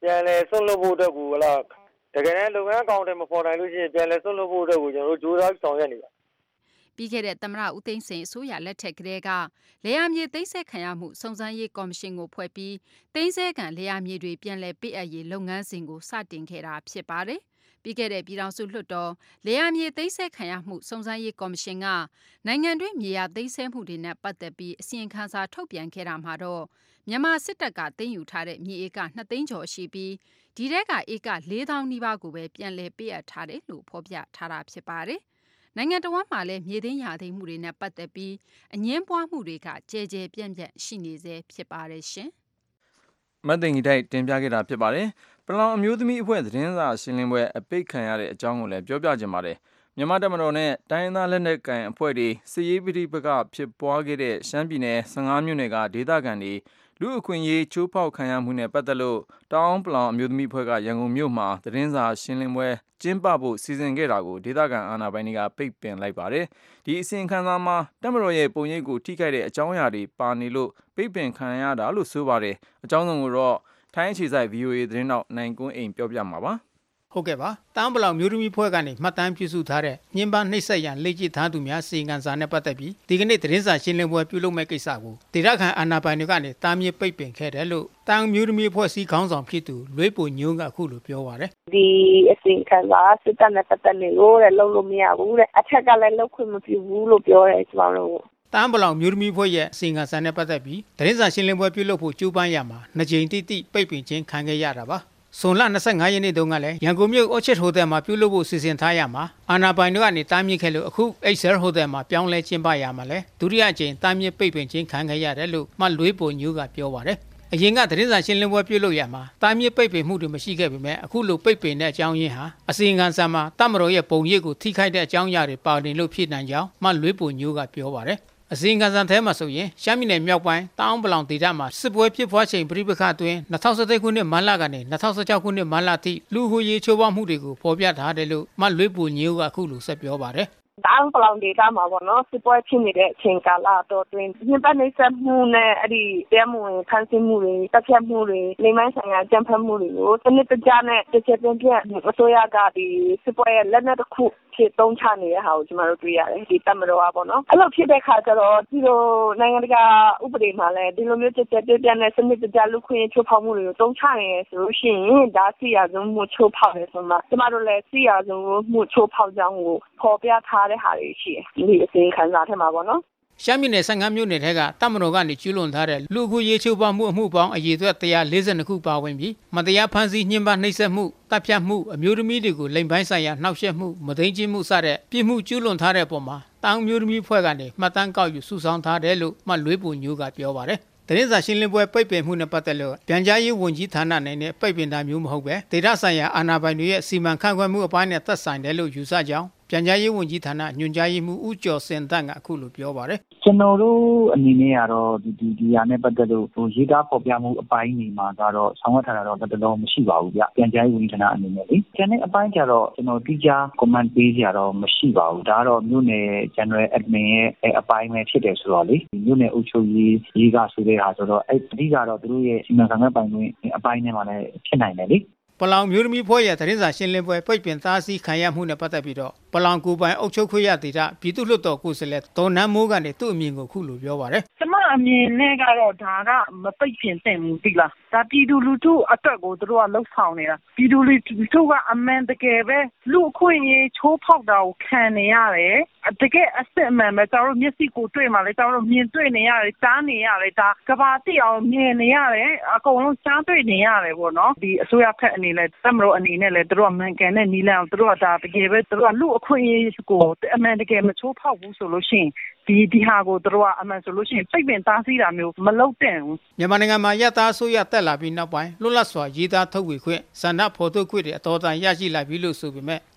S4: ပြန်လဲဆွန့်လွတ်ဖို့အတွက်ကိုဟလာတကယ်နဲ့လုပ်ငန်းအကောင့်တွေမပေါ်နိုင်လို့ရှိရင်ပြန်လဲဆွန့်လွတ်ဖို့အတွက်ကိုကျွန်တော်တို့ကြိုးစားဆောင်ရွက်နေပါ
S8: ပြီးခဲ့တဲ့သမ္မတဦးသိန်းစိန်အစိုးရလက်ထက်ကလေးကလေယာမြေသိမ်းဆည်းခံရမှုစုံစမ်းရေးကော်မရှင်ကိုဖွဲ့ပြီးသိမ်းဆည်းခံလေယာမြေတွေပြန်လည်ပေးအပ်ရေးလုပ်ငန်းစဉ်ကိုစတင်ခဲ့တာဖြစ်ပါတယ်။ပြီးခဲ့တဲ့ပြည်ထောင်စုလွှတ်တော်လေယာမြေသိမ်းဆည်းခံရမှုစုံစမ်းရေးကော်မရှင်ကနိုင်ငံတွင်းမြေယာသိမ်းဆည်းမှုတွေနဲ့ပတ်သက်ပြီးအစီရင်ခံစာထုတ်ပြန်ခဲ့တာမှာတော့မြန်မာစစ်တပ်ကသိမ်းယူထားတဲ့မြေဧက2သိန်းကျော်ရှိပြီးဒီထဲကဧက4000နီးပါးကိုပဲပြန်လည်ပေးအပ်ထားတယ်လို့ဖော်ပြထားတာဖြစ်ပါတယ်။နိုင်ငံတော်မှာလည်းမြေသိမ်းရာသိမ်းမှုတွေနဲ့ပတ်သက်ပြီးအငင်းပွားမှုတွေကကြဲကြဲပြန့်ပြန့်ရှိနေစေဖြစ်ပါတယ်ရှင်
S2: ။မတ်တင်ကြီးတိုက်တင်ပြခဲ့တာဖြစ်ပါတယ်။ပလောင်အမျိုးသမီးအဖွဲ့သတင်းစာရှင်းလင်းပွဲအပိတ်ခံရတဲ့အကြောင်းကိုလည်းပြောပြချင်ပါတယ်။မြန်မာတပ်မတော်နဲ့တိုင်းရင်းသားလက်နက်ကိုင်အဖွဲ့တွေစစ်ရေးပဋိပက္ခဖြစ်ပွားခဲ့တဲ့ရှမ်းပြည်နယ်15မြို့နယ်ကဒေသခံတွေလူအခွင့်ရေးချိုးဖောက်ခံရမှုနဲ့ပတ်သက်လို့တောင်ပလောင်အမျိုးသမီးအဖွဲ့ကရန်ကုန်မြို့မှာသတင်းစာရှင်းလင်းပွဲကျင်းပဖို့စီစဉ်ခဲ့တာကိုဒေသခံအာဏာပိုင်တွေကပိတ်ပင်လိုက်ပါတယ်။ဒီအစီအခံစာမှာတပ်မတော်ရဲ့ပုံရိပ်ကိုထိခိုက်တဲ့အကြောင်းအရာတွေပါနေလို့ပိတ်ပင်ခံရတာလို့ဆိုပါတယ်။အကြောင်းစုံကိုတော့ထိုင်းအခြေစိုက် VOA သတင်းတောက်နိုင်ကွန်းအိမ်ပြောပြမှာပါ။
S10: ဟုတ်ကဲ့ပါတန်းပလောင်မျိုးသမီးဖွဲ့ကနေမှတ်တမ်းပြုစုထားတဲ့ညှဉ်းပန်းနှိပ်စက်ရန်လေ့ကျင့်ထားသူများစီရင်စာနဲ့ပတ်သက်ပြီးဒီကနေ့သတင်းစာရှင်းလင်းပွဲပြုလုပ်မဲ့ကိစ္စကိုဒေသခံအာဏာပိုင်တွေကနေတားမြစ်ပိတ်ပင်ခဲ့တယ်လို့တန်းမျိုးသမီးဖွဲ့စည်းခေါင်းဆောင်ဖြစ်သူလွေးပိုညိုးကအခုလိုပြောပါတယ်
S11: ဒီအစီအခံစာစစ်တပ်နဲ့ပတ်သက်နေလို့တဲ့လုံးလို့မရဘူးတဲ့အထက်ကလည်းလောက်ခွင့်မပြုဘူးလို့ပြောတယ်ကျွန်တော်တို့
S10: တန်းပလောင်မျိုးသမီးဖွဲ့ရဲ့စီရင်စာနဲ့ပတ်သက်ပြီးသတင်းစာရှင်းလင်းပွဲပြုလုပ်ဖို့ကြိုးပမ်းရမှာနှစ်ကြိမ်တိတိပိတ်ပင်ခြင်းခံခဲ့ရတာပါဇွန်လ25ရက်နေ့တုန်းကလည်းရန်ကုန်မြို့အော်ချစ်ဟိုတယ်မှာပြုလုပ်ဖို့စီစဉ်ထားရမှာအာနာပိုင်တို့ကနေတားမြစ်ခဲ့လို့အခု XL ဟိုတယ်မှာပြောင်းလဲကျင်းပရမှာလဲဒုတိယအကြိမ်တားမြစ်ပိတ်ပင်ခြင်းခံခဲ့ရတယ်လို့မှလွေးပိုညိုးကပြောပါတယ်အရင်ကသတင်းစာရှင်းလင်းပွဲပြုလုပ်ရမှာတားမြစ်ပိတ်ပင်မှုတွေမရှိခဲ့ပေမဲ့အခုလိုပိတ်ပင်တဲ့အကြောင်းရင်းဟာအစီအခံစာမှာတပ်မတော်ရဲ့ပုံရိပ်ကိုထိခိုက်တဲ့အကြောင်းအရာတွေပါနေလို့ဖြစ်နိုင်ကြောင်းမှလွေးပိုညိုးကပြောပါတယ်အစီအခံစာထဲမှာဆိုရင်ရှမ်းပြည်နယ်မြောက်ပိုင်းတောင်ပလောင်ဒေသမှာစစ်ပွဲဖြစ်ပွားချိန်ပြိပခတ်အတွင်း2017ခုနှစ်မတ်လကနေ2016ခုနှစ်မတ်လအထိလူဟိုရေးချိုးဖောက်မှုတွေကိုဖော်ပြထားတယ်လို့မှလွေးပူညိုးကအခုလိုဆက်ပြောပါတယ်
S11: တောင်ပလောင်ဒေသမှာပေါ့နော်စစ်ပွဲဖြစ်နေတဲ့အချိန်ကာလတော့တွင်ညှဉ်းပန်းနှိပ်စက်မှုနဲ့အဲ့ဒီတရားမဝင်ဖမ်းဆီးမှုတွေတပ်ဖြတ်မှုတွေလိမ်မိုင်းဆိုင်ရာကြမ်းဖက်မှုတွေကိုစနစ်တကျနဲ့တစ်ချက်ပြင်းပြအစိုးရကဒီစစ်ပွဲရဲ့လက်နက်တစ်ခုဖြစ်သုံးချနေတဲ့ဟာကိုကျွန်တော်တို့တွေ့ရတယ်ဒီတပ်မတော်ကပေါ့နော်အဲ့လိုဖြစ်တဲ့ခါကျတော့ဒီလိုနိုင်ငံတကာဥပဒေမှာလည်းဒီလိုမျိုးချက်ပြင်းနဲ့စနစ်တကျလူခွင့်ချိုးဖောက်မှုတွေကိုသုံးချနေရဆိုလို့ရှိရင်ဒါစီရဆုံးမှုချိုးဖောက်တယ်ဆိုမှကျွန်တော်တို့လည်းစီရဆုံးမှုချိုးဖောက်ကြောင်းကိုပေါ်ပြထားတဲ့ဟာတွေရှိတယ်ဒီအစီအခံစာထဲမှာပေါ့နော်
S10: ရှမ်းပြည်နယ်15မြို့နယ်ထဲကတပ်မတော်ကနေကျူးလွန်ထားတဲ့လူခုရေးချိုးဖောက်မှုအမှုပေါင်းအရေအတွက်142ခုပါဝင်ပြီးမတရားဖမ်းဆီးညှဉ်းပန်းနှိပ်စက်မှုတပ်ဖြတ်မှုအမျိုးသမီးတွေကိုလိမ်ပိုင်းဆိုင်ရာနှောက်ယှက်မှုမသိမ်းကျင့်မှုစတဲ့ပြစ်မှုကျူးလွန်ထားတဲ့ပုံမှာတောင်မျိုးသမီးဖွဲ့ကနေမှတ်တမ်းကောက်ယူစုဆောင်းထားတယ်လို့မှလွေးပူညိုးကပြောပါတယ်သတင်းစာရှင်းလင်းပွဲပိတ်ပင်မှုနဲ့ပတ်သက်လို့ပြန်ကြားရေးဝန်ကြီးဌာနနဲ့ပိတ်ပင်တာမျိုးမဟုတ်ပဲဒေသဆိုင်ရာအာဏာပိုင်တွေရဲ့စီမံခန့်ခွဲမှုအပိုင်းနဲ့သက်ဆိုင်တယ်လို့ယူဆကြောင်းပြန်ကြားရေးဝန်ကြီးဌာနညွှန်ကြားရေးမှူးဦးကျော်စင်တန့်ကအခုလိုပြောပါတယ်
S12: ကျွန်တော်တို့အနေနဲ့ကတော့ဒီဟာနဲ့ပတ်သက်လို့ရေးသားဖော်ပြမှုအပိုင်းတွေမှာကတော့ဆောင်ရွက်ထားတာတော့တော်တော်မရှိပါဘူးဗျပြန်ကြားရေးဝန်ကြီးဌာနအနေနဲ့လေကျန်တဲ့အပိုင်းကျတော့ကျွန်တော်တိကျ comment ပေးကြတော့မရှိပါဘူးဒါကတော့မြို့နယ် general admin ရဲ့အပိုင်းပဲဖြစ်တယ်ဆိုတော့လေမြို့နယ်အုပ်ချုပ်ရေးကဆိုတဲ့ဟာဆိုတော့အဲ့အဓိကတော့သူတို့ရဲ့စီမံခန့်ခွဲပိုင်ခွင့်အပိုင်းထဲမှာလည်းဖြစ်နိုင်တယ်လေ
S10: ပလောင်မျိုးသမီးဖွဲ့ရဲ့သတင်းစာရှင်းလင်းပွဲပိတ်ပင်သားစီခံရမှုနဲ့ပတ်သက်ပြီးတော့ပလောင်ကိုပိုင်အုပ်ချုပ်ခွင့်ရဒေသပြည်သူ့လွှတ်တော်ကိုယ်စားလှယ်ဒေါ်နန်းမိုးကနေသူ့အမြင်ကိုခုလိုပြောပါတယ်
S11: ကျမအမြင်နဲ့ကတော့ဒါကမပိတ်ပင်သင့်ဘူးပြီလားဒါပြည်သူလူထုအတွက်ကိုသူတို့ကလှုပ်ဆောင်နေတာပြည်သူလူထုကအမှန်တကယ်ပဲလူအခွင့်အရေးချိုးဖောက်တာကိုခံနေရတယ်တကယ်အစစ်အမှန်ပဲကျွန်တော်တို့မျက်စိကိုတွေ့မှလည်းကျွန်တော်တို့မြင်တွေ့နေရတယ်ကြားနေရတယ်ဒါကဘာတိအောင်မြင်နေရတယ်အကုန်လုံးကြားတွေ့နေရတယ်ပေါ့နော်ဒီအစိုးရဖက်အနေနဲ့တမလို့အနေနဲ့လည်းသူတို့ကမှန်ကန်တဲ့နီလန်သူတို့ကဒါတကယ်ပဲသူတို့ကလူအခွင့်အရေးကိုအမှန်တကယ်မချိုးဖောက်ဘူးဆိုလို့ရှိရင်ဒီဟာကိုသူတို့ကအမှန်ဆိုလို့ရှိရင်ပိတ်ပင်တားဆီးတာမျိုးမလုပ်တဲ့ဘူး
S10: မြန်မာနိုင်ငံမှာရသားဆိုရတက်လာပြီးနောက်ပိုင်းလွတ်လပ်စွာရေးသားထုတ်ဝေခွင့်စန္ဒဖော်ထုတ်ခွင့်တွေအတော်တန်ရရှိလာပြီလို့ဆိုပေမဲ့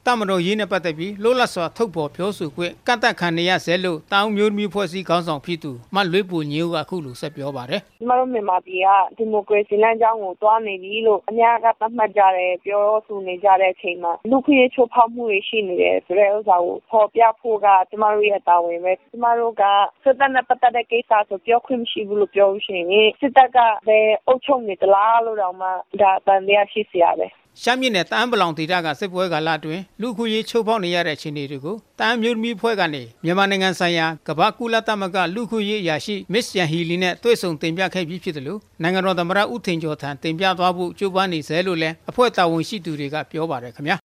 S10: တမတော်ရေးနဲ့ပတ်သက်ပြီးလွတ်လပ်စွာထုတ်ဖော်ပြောဆိုခွင့်ကန့်သတ်ခံနေရဆဲလို့တောင်မျိုးမျိုးဖွဲ့စည်းခေါင်းဆောင်ဖြစ်သူမလွေးပူညို့ကအခုလိုဆက်ပြောပါတယ်
S11: ကျမတို့မြန်မာပြည်ကဒီမိုကရေစီလမ်းကြောင်းကိုတွားနေပြီလို့အများကသတ်မှတ်ကြတယ်ပြောဆိုနေကြတဲ့အချိန်မှာလူခွင့်ချိုးဖောက်မှုတွေရှိနေတယ်ဆိုတဲ့ဥစ္စာကိုပေါ်ပြဖို့ကကျမတို့ရဲ့တာဝန်ပဲကျမတို့ကစစ်တပ်နဲ့ပတ်သက်တဲ့ကိစ္စဆိုပြောခွင့်မရှိဘူးလို့ပြောလို့ရှိရင်စစ်တပ်ကပဲအုပ်ချုပ်နေသလားလို့တော့မှဒါတန်တရားရှိစရာပဲ
S10: ရှမ်းပြည်နယ်တန်းပလောင်ဒေသကစစ်ပွဲကာလအတွင်းလူခွင့်ရေးချိုးဖောက်နေရတဲ့အခြေအနေတွေကိုတန်းမျိုးသမီးဖွဲ့ကနေမြန်မာနိုင်ငံဆိုင်ရာကမ္ဘာကုလသမဂ္ဂလူခွင့်ရေးအရာရှိမစ္စယန်ဟီလီနဲ့တွေ့ဆုံတင်ပြခဲ့ပြီးဖြစ်တယ်လို့နိုင်ငံတော်သမ္မတဦးထင်ကျော်ထံတင်ပြသွားဖို့ကြိုးပမ်းနေစေလို့လည်းအဖွဲ့တာဝန်ရှိသူတွေကပြောပါတယ်ခင်ဗျာ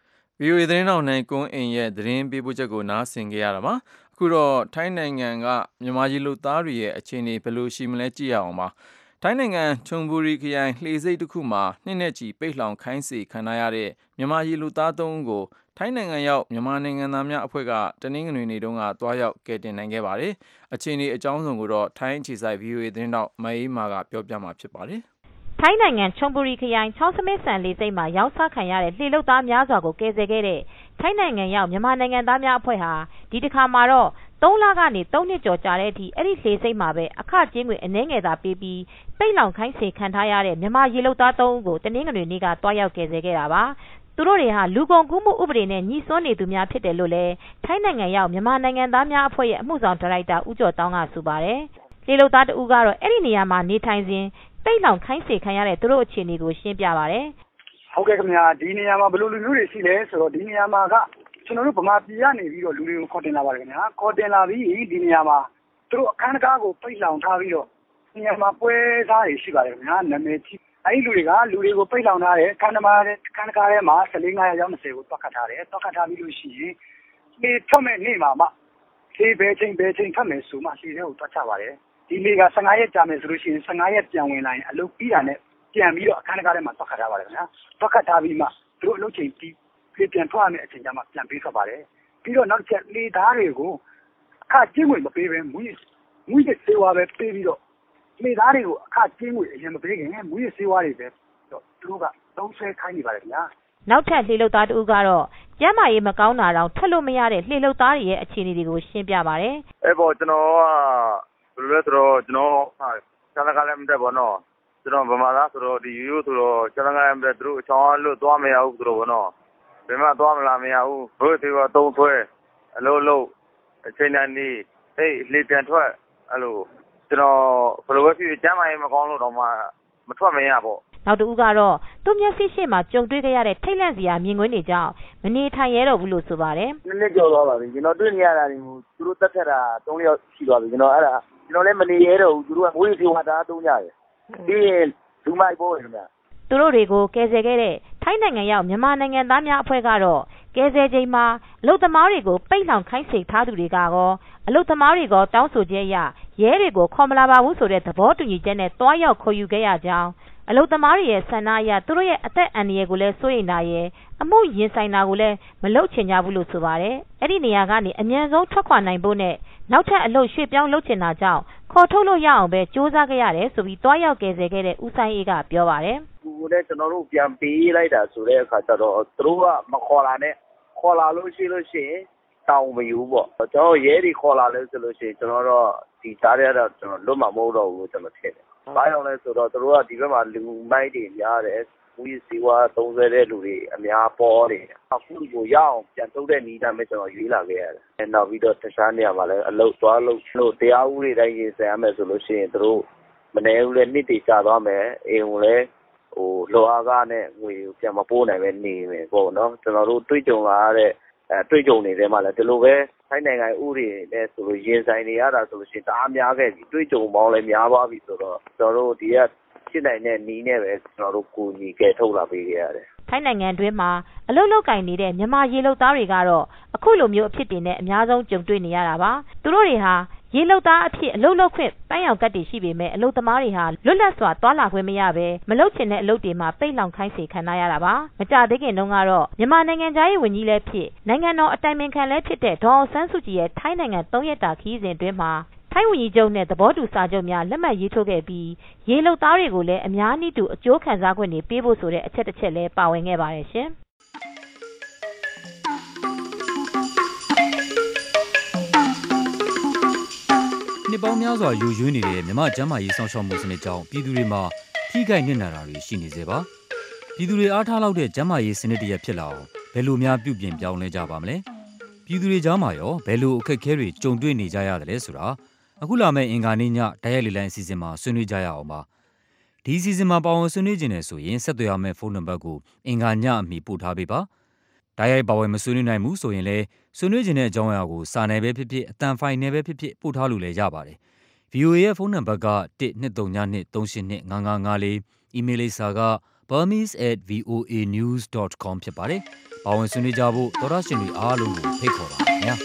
S2: VOA သတင်းတော်နိုင်ကွန်းအိမ်ရဲ့သတင်းပေးပို့ချက်ကိုနားဆင်ကြရတာပါအခုတော့ထိုင်းနိုင်ငံကမြန်မာရေလူသားတွေရဲ့အခြေအနေဘယ်လိုရှိမလဲကြည့်ရအောင်ပါထိုင်းနိုင်ငံချုံဘူရီခရိုင်လှေစိတ်တစ်ခုမှာနှစ်နဲ့ချီပိတ်လှောင်ခိုင်းစေခံရတဲ့မြန်မာရေလူသား3ဦးကိုထိုင်းနိုင်ငံရောက်မြန်မာနိုင်ငံသားများအဖွဲ့ကတနင်္ဂနွေနေ့တုန်းကတွားရောက်ကယ်တင်နိုင်ခဲ့ပါတယ်အခြေအနေအကြောင်းစုံကိုတော့ထိုင်းအခြေစိုက် VOA သတင်းတော်မအေးမာကပြောပြမှာဖြစ်ပါတယ်
S13: ထိုင်းနိုင်ငံချုံဘူရီခရိုင်ချောင်းစမစ်ဆန်လေးစိတ်မှာရောင်းစားခံရတဲ့လှေလုတ်သားများစွာကိုကယ်ဆယ်ခဲ့တဲ့ထိုင်းနိုင်ငံရောက်မြန်မာနိုင်ငံသားများအဖွဲ့ဟာဒီတစ်ခါမှာတော့3လကနေ3နှစ်ကျော်ကြာတဲ့အထိအဲ့ဒီလှေစိတ်မှာပဲအခကျင်းငွေအနှဲငယ်သာပေးပြီးပိတ်လောင်ခိုင်းစေခံထားရတဲ့မြန်မာရေလုတ်သား3ဦးကိုတနင်္ဂနွေနေ့ကတွားရောက်ကယ်ဆယ်ခဲ့တာပါသူတို့တွေဟာလူကုန်ကူးမှုဥပဒေနဲ့ညှိစွန်းနေသူများဖြစ်တယ်လို့လည်းထိုင်းနိုင်ငံရောက်မြန်မာနိုင်ငံသားများအဖွဲ့ရဲ့အမှုဆောင်ဒါရိုက်တာဦးကျော်တောင်းကဆိုပါတယ်လေလုတ်သားတဦးကတော့အဲ့ဒီနေရာမှာနေထိုင်စဉ်ပိတ်လောင်ခိုင်းစေခံရတဲ့သူတို့အခြေအနေကိုရှင်းပြပါတယ်
S14: ဟုတ်ကဲ့ခင်ဗျာဒီနေရာမှာဘယ်လိုလူမျိုးတွေရှိလဲဆိုတော့ဒီနေရာမှာကကျွန်တော်တို့ဗမာပြည်ကနေပြီးတော့လူတွေကိုခေါ်တင်လာပါတယ်ခင်ဗျာခေါ်တင်လာပြီးဒီနေရာမှာသူတို့အခန်းကားကိုပိတ်လောင်ထားပြီးတော့နေရာမှာပွဲစားတွေရှိပါတယ်ခင်ဗျာနာမည်ကြီးအဲ့ဒီလူတွေကိုပိတ်လောင်ထားတယ်ခန်းကားထဲမှာ14-5ရောက်20ကိုတွက်ခတ်ထားတယ်တွက်ခတ်ထားပြီးလို့ရှိရင်ဒီထွက်မဲ့နေ့မှာမှဒီဘယ်ချိန်ဖတ်မယ်ဆိုမှစီတဲ့ကိုတွက်ချပါတယ်ဒီနေ့က15ရက်ကြာမယ်ဆိုလို့ရှိရင်15ရက်ပြန်ဝင်လာရင်အလုပ်ပြီးတာနဲ့ပြန်ပြီးတော့အခန်းကားထဲမှာတွက်ခတ်ထားပါတယ်ခင်ဗျာတွက်ခတ်ထားပြီးမှသူတို့အလုပ်ချိန်ပြီးပြန်ထွက်ရမယ့်အချိန်ကျမှပြန်ပေးထွက်ပါတယ်ပြီးတော့နောက်တစ်ချက်လေသားတွေကိုအခကျင်းငွေမပေးဘဲမူးယစ်စေဝါပဲပေးပြီးတော့လေသားတွေကိုအခကျင်းငွေအရင်မပေးခင်မူးယစ်စေဝါတွေပဲတော့သူတို့ကသုံးဆွဲခိုင်းနေပါတယ်ခင်ဗျာ
S13: နောက်ထပ်လှေလုတ်သားတဦးကတော့ကျမ်းမာရေးမကောင်းတာတောင်ထွက်လို့မရတဲ့လှေလုတ်သားတွေရဲ့အခြေအနေတွေကိုရှင်းပြပါတယ်
S9: အဲ့ပေါ်ကျွန်တော်ကဘယ်လိုလဲဆိုတော့ကျွန်တော်ဆန္ဒကလည်းမတက်ပါတော့ကျွန်တော်ဗမာသားဆိုတော့ဒီရိုးဆိုတော့ဆန္ဒကလည်းမတက်သူတို့အချောင်းလို့သွားမရဘူးဆိုတော့ဘောနော်ဘယ်မှသွားမလာမရဘူးဘို့သေးတော့သုံးဆွဲအလုံးအချိန်တိုင်းနေဟေးလေပြန်ထွက်အဲ့လိုကျွန်တော်ဘယ်လိုပဲဖြစ်ကျမ်းမာရေးမကောင်းလို့တော့မှမထွက်မရပေါ့
S13: နောက်တူကတော့သူမျက်စိရှေ့မှာကြုံတွေ့ခဲ့ရတဲ့ထိတ်လန့်စရာမြင်ကွင်းတွေကြောင့်မနေထိုင်ရတော့ဘူးလို့ဆိုပါတယ်
S9: နည်းနည်းကြော်သွားပါပြီကျွန်တော်တွေ့နေရတာတွေကိုသူတို့တက်ထက်တာ3ယောက်ရှိသွားပြီကျွန်တော်လည်းမနေရတော့ဘူးသူတို့ကငွေစီဝါတာသုံးကြတယ်ပြီးရင်လူမိုက်ပေါ်ခင်ဗျ
S13: သူတို့တွေကိုကယ်ဆယ်ခဲ့တဲ့ထိုင်းနိုင်ငံရောက်မြန်မာနိုင်ငံသားများအဖွဲ့ကတော့ကယ်ဆယ်ချိန်မှာအလုပ်သမားတွေကိုပိတ်လောင်ခိုင်းစေထားသူတွေကရောအလုပ်သမားတွေကတောင်းဆိုချက်အရရဲတွေကိုခေါ်မလာပါဘူးဆိုတဲ့သဘောတူညီချက်နဲ့တွားရောက်ခေါ်ယူခဲ့ရကြောင်းအလုပ်သမားတွေရဲ့ဆန္ဒအရသူတို့ရဲ့အသက်အန္တရာယ်ကိုလည်းစိုးရိမ်တာရယ်အမှုရင်ဆိုင်တာကိုလည်းမလုပ်ချင်ကြဘူးလို့ဆိုပါတယ်အဲ့ဒီနေရာကနေအမြန်ဆုံးထွက်ခွာနိုင်ဖို့နဲ့နောက်ထပ်အလုပ်ရွှေ့ပြောင်းလုပ်ချင်တာကြောင့်ခေါ်ထုတ်လို့ရအောင်ပဲစူးစမ်းခဲ့ရတယ်ဆိုပြီးတွားရောက်ကယ်ဆယ်ခဲ့တဲ့ဦးဆိုင်အေးကပြောပါတယ်
S9: ကိုလည်းကျွန်တော်တို့ပြန်ပေးလိုက်တာဆိုတဲ့အခါကျတော့သူတို့ကမခေါ်လာနဲ့ခေါ်လာလို့ရှိရင်တောင်းမယူပေါ့ကျွန်တော်ရဲတွေခေါ်လာလို့ဆိုလို့ရှိရင်ကျွန်တော်တော့ဒီသားရတော့ကျွန်တော်လွတ်မှာမဟုတ်တော့ဘူးကျွန်တော်ထင်တယ်ဘာကြောင့်လဲဆိုတော့သူတို့ကဒီဘက်မှာလူမိုက်တွေများတယ်မူကြီးစီဝါသုံးဆွဲတဲ့လူတွေအများပေါ်တယ်အခုကိုရအောင်ပြန်ထုတ်တဲ့နီးတာမဲ့ကျွန်တော်ရွေးလာခဲ့ရတယ်နောက်ပြီးတော့တခြားနေရာမှာလည်းအလုပ်သွားလို့တရားဥပဒေတိုင်းရေးဆယ်ရမယ်ဆိုလို့ရှိရင်သူတို့မနေဘူးလေနှစ်တည်ချသွားမယ်အိမ်ကိုလည်းလောအားကနဲ့ငွေပြန်မပိုးနိုင်ပဲနေမယ်ပေါ့နော်ကျွန်တော်တို့တွေ့ကြုံလာရတဲ့တွေ့ကြုံနေတယ်မှာလည်းဒီလိုပဲထိုင်းနိုင်ငံဥပဒေနဲ့ဆိုလို့ရင်ဆိုင်နေရတာဆိုလို့ရှိရင်တအားများခဲ့ပြီတွေ့ကြုံပေါင်းလည်းများသွားပြီဆိုတော့ကျွန်တော်တို့ဒီကဖြစ်နိုင်တဲ့နီးနဲ့ပဲကျွန်တော်တို့ကိုညီကဲထုတ်လာပေးခဲ့ရတယ်
S13: ထိုင်းနိုင်ငံတွင်းမှာအလုပ်လုပ်ကင်နေတဲ့မြန်မာရေလုပ်သားတွေကတော့အခုလိုမျိုးအဖြစ်တွေနဲ့အများဆုံးကြုံတွေ့နေရတာပါသူတို့တွေဟာရေလုပ်သားအဖြစ်အလုပ်လုပ်ခွင့်ပန်းရောင်ကတ်တွေရှိပေမဲ့အလုပ်သမားတွေဟာလွတ်လပ်စွာသွားလာခွင့်မရဘဲမလုပ်ချင်တဲ့အလုပ်တွေမှာပိတ်လောင်ခိုင်းစေခံရတာပါမကြသေးခင်တုန်းကတော့မြန်မာနိုင်ငံသားရေးဝန်ကြီးလည်းဖြစ်နိုင်ငံတော်အတိုင်ပင်ခံလည်းဖြစ်တဲ့ဒေါ်အောင်ဆန်းစုကြည်ရဲ့ထိုင်းနိုင်ငံ3ရက်တာခရီးစဉ်အတွင်းမှာထိုင်းဝန်ကြီးချုပ်နဲ့သဘောတူစာချုပ်များလက်မှတ်ရေးထိုးခဲ့ပြီးရေလုပ်သားတွေကိုလည်းအများနည်းတူအကျိုးခံစားခွင့်တွေပေးဖို့ဆိုတဲ့အချက်တစ်ချက်လည်းပါဝင်ခဲ့ပါတယ်ရှင်။
S7: နှစ်ပေါင်းများစွာယိုယွင်းနေတဲ့မြမကျန်းမာရေးဆောင်ရှောက်မှုစနစ်ကြောင့်ပြည်သူတွေမှာထိခိုက်နစ်နာတာတွေရှိနေစေပါပြည်သူတွေအားထားလောက်တဲ့ကျန်းမာရေးစနစ်တရက်ဖြစ်လာအောင်ဘယ်လိုများပြုပြင်ပြောင်းလဲကြပါမလဲပြည်သူတွေကြားမှာရောဘယ်လိုအခက်အခဲတွေကြုံတွေ့နေကြရတယ်လဲဆိုတာအခုလာမယ့်အင်္ဂါနေ့ညတိုက်ရိုက်လေလံအစီအစဉ်မှာဆွေးနွေးကြရအောင်ပါဒီအစီအစဉ်မှာပါဝင်ဆွေးနွေးခြင်းနဲ့ဆိုရင်ဆက်သွယ်ရမယ့်ဖုန်းနံပါတ်ကိုအင်္ဂါညအမီပို့ထားပေးပါတိုက်ရိုက်ပါဝင်မဆွေးနွေးနိုင်ဘူးဆိုရင်လည်းဆွေးနွေးခြင်းတဲ့အကြောင်းအရာကိုစာနယ်ပဲဖြစ်ဖြစ်အတန်ဖိုင်နယ်ပဲဖြစ်ဖြစ်ပို့ထားလို့လည်းရပါတယ် VOA ရဲ့ဖုန်းနံပါတ်က12392355554အီးမေးလ်လိပ်စာက burmese@voanews.com ဖြစ်ပါတယ်ပါဝင်ဆွေးနွေးကြဖို့သောရရှင်တွေအားလုံးကိုဖိတ်ခေါ်ပါခင်ဗျာ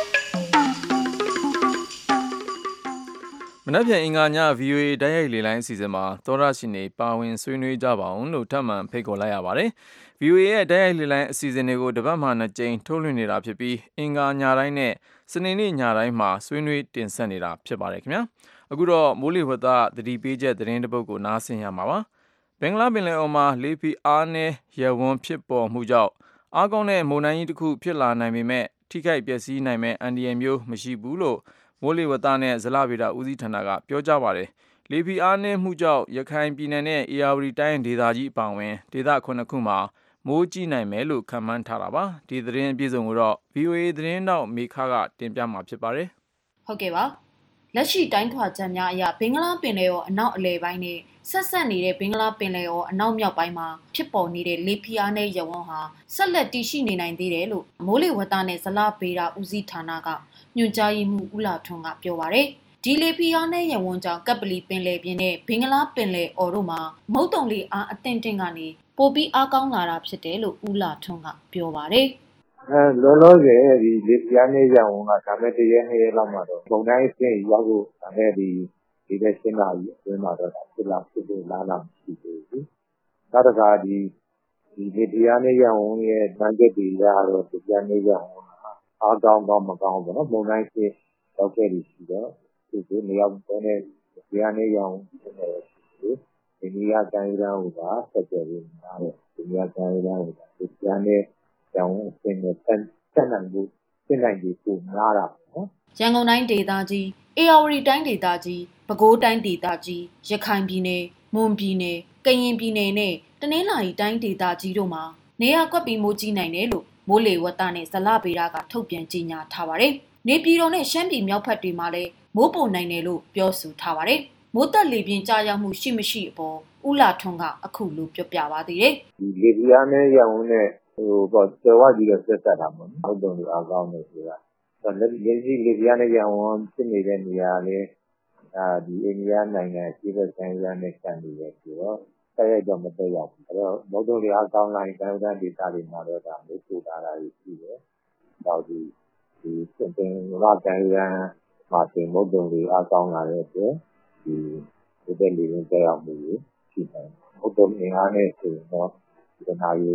S2: မနက်ဖြန်အင်္ဂါည VOA တိုက်ရိုက်လေလိုင်းအစီအစဉ်မှာသောရရှင်တွေပါဝင်ဆွေးနွေးကြပါအောင်လို့ထပ်မံဖိတ်ခေါ်လိုက်ရပါတယ်။ VOA ရဲ့တိုက်ရိုက်လေလိုင်းအစီအစဉ်တွေကိုတစ်ပတ်မှ2ကြိမ်ထုတ်လွှင့်နေတာဖြစ်ပြီးအင်္ဂါညတိုင်းနဲ့စနေနေ့ညတိုင်းမှာဆွေးနွေးတင်ဆက်နေတာဖြစ်ပါတယ်ခင်ဗျာ။အခုတော့မိုးလေဝသသတိပေးချက်သတင်းတစ်ပုဒ်ကိုနားဆင်ရမှာပါ။ဘင်္ဂလားပင်လယ်အော်မှာလေဖိအားနည်းရပ်ဝန်းဖြစ်ပေါ်မှုကြောင့်အားကောင်းတဲ့မုန်တိုင်းကြီးတစ်ခုဖြစ်လာနိုင်ပေမဲ့ထိခိုက်ပျက်စီးနိုင်မဲ့အန္တရာယ်မျိုးမရှိဘူးလို့မိုးလေဝသနဲ့ဇလဗေဒဦးစီးဌာနကပြောကြားပါတယ်။လေဖိအားနည်းမှုကြောင့်ရခိုင်ပြည်နယ်နဲ့အေရဝတီတိုင်းဒေသကြီးအပါအဝင်ဒေသ9ခုမှာမိုးကြီးနိုင်မယ်လို့ခန့်မှန်းထားတာပါ။ဒီသတင်းအပြည့်စုံကိုတော့ VOA သတင်းတောက်မေခကတင်ပြမှာဖြစ်ပါတယ်
S15: ။ဟုတ်ကဲ့ပါ။လက်ရှိတိုင်းထွာချက်များအရဘင်္ဂလားပင်လယ်အော်အနောက်အလယ်ပိုင်းနဲ့ဆက်နေတဲ့ဘင်္ဂလားပင်လယ်အော်အနောက်မြောက်ပိုင်းမှာဖြစ်ပေါ်နေတဲ့လေဖိအားနည်းရပ်ဝန်းဟာဆက်လက်တည်ရှိနေနိုင်သေးတယ်လို့မိုးလေဝသနဲ့ဇလဗေဒဦးစီးဌာနကညွှန်ကြားရေးမှူးဦးလာထွန်းကပြောပါတယ်။ဒီလေဖိအားနည်းရပ်ဝန်းကြောင့်ကပ်ပလီပင်လယ်ပြင်နဲ့ဘင်္ဂလားပင်လယ်အော်တို့မှာမုတ်တုံလေအားအသင့်တင့်ကနေပိုပြီးအားကောင်းလာတာဖြစ်တယ်လို့ဦးလာထွန်းကပြောပါတယ်
S16: ။လောလောဆယ်ဒီလေဖိအားနည်းရပ်ဝန်းကဒါမဲ့တရက်နှစ်ရက်လောက်မှတော့ပုံတိုင်းအဆင့်ရောက်ဖို့ဒါမဲ့ဒီတဲ့ရှင်းလာပြီးအတွင်းမှာတော့ဖြစ်ဖို့လားမရှိသေးဘူး။နောက်တစ်ခါဒီလေဖိအားနည်းရပ်ဝန်းရဲ့တန်ချက်တွေရတော့လေဖိအားနည်းရပ်ဝန်းအားကောင်းတော့မကောင်းဘူးနော်ပုံတိုင်းအဆင့်ရောက်ခဲ့ပြီရှိတော့ဒီနေရာပေါ်နဲ့လေဖိအားနည်းရပ်ဝန်းဖြစ်နေတယ်ဒီနေရာတိုင်းရန်ဟိုကဆက်ကြပြီးနားတယ်ဒီနေရာတိုင်းရန်ဟိုကဒီကျန်တဲ့ကျောင်းအဆင့်နဲ့ဆက်နိုင်ဖို့ဖြစ်နိုင်ပြီးပုံများတာနော်
S15: ရန်ကုန်တိုင်းဒေသကြီးအေရဝတီတိုင်းဒေသကြီးပဲခူးတိုင်းဒေသကြီးရခိုင်ပြည်နယ်မွန်ပြည်နယ်ကရင်ပြည်နယ်နဲ့တနင်္လာရီတိုင်းဒေသကြီးတို့မှာနေရာကွက်ပြီးမိုးကြီးနိုင်တယ်လို့မိုးလေဝသနဲ့ဇလဗေဒကထုတ်ပြန်ကြေညာထားပါတယ်နေပြည်တော်နဲ့ရှမ်းပြည်မြောက်ဘက်တွေမှာလည်းမိုးပုံနိုင်တယ်လို့ပြောဆိုထားပါတယ်မိုးတက်လေပြင်းကြားရောက်မှုရှိမရှိအပေါ်ဦးလာထွန်းကအခုလိုပြောပြပါသေးတယ်
S16: ဒီလေပြင်းနဲ့ရောင်းနဲ့ပေါ့ကျော်ဝကြီးတော့ဆက်တာပေါ့နော်ဟုတ်တယ်အားကောင်းတယ်ဆိုတာလက်ရှိလေပြင်းနဲ့ရောင်းဖြစ်နေတဲ့နေရာလေးဒီအိန္ဒိယနိုင်ငံအရှေ့ဘက်တိုင်းရနဲ့ဆန်နေတယ်ဆိုတော့ဆက်ရိုက်တော့မတက်ရောက်ဘူးအဲ့တော့မုတ်တုံတွေအားကောင်းလာရင်တိုင်းဒေသတွေမှာတော့ဒါမျိုးပို့တာရှိတယ်တော့ဒီစင်တင်ရတိုင်းရမှာတင်မုတ်တုံတွေအားကောင်းလာတဲ့အတွက်ဒီတဲ့လေရင်တက်ရောက်မှုရှိတယ်။ဟုတ်တယ်ငါးနဲ့ဆိုတော့ဒီနာရီ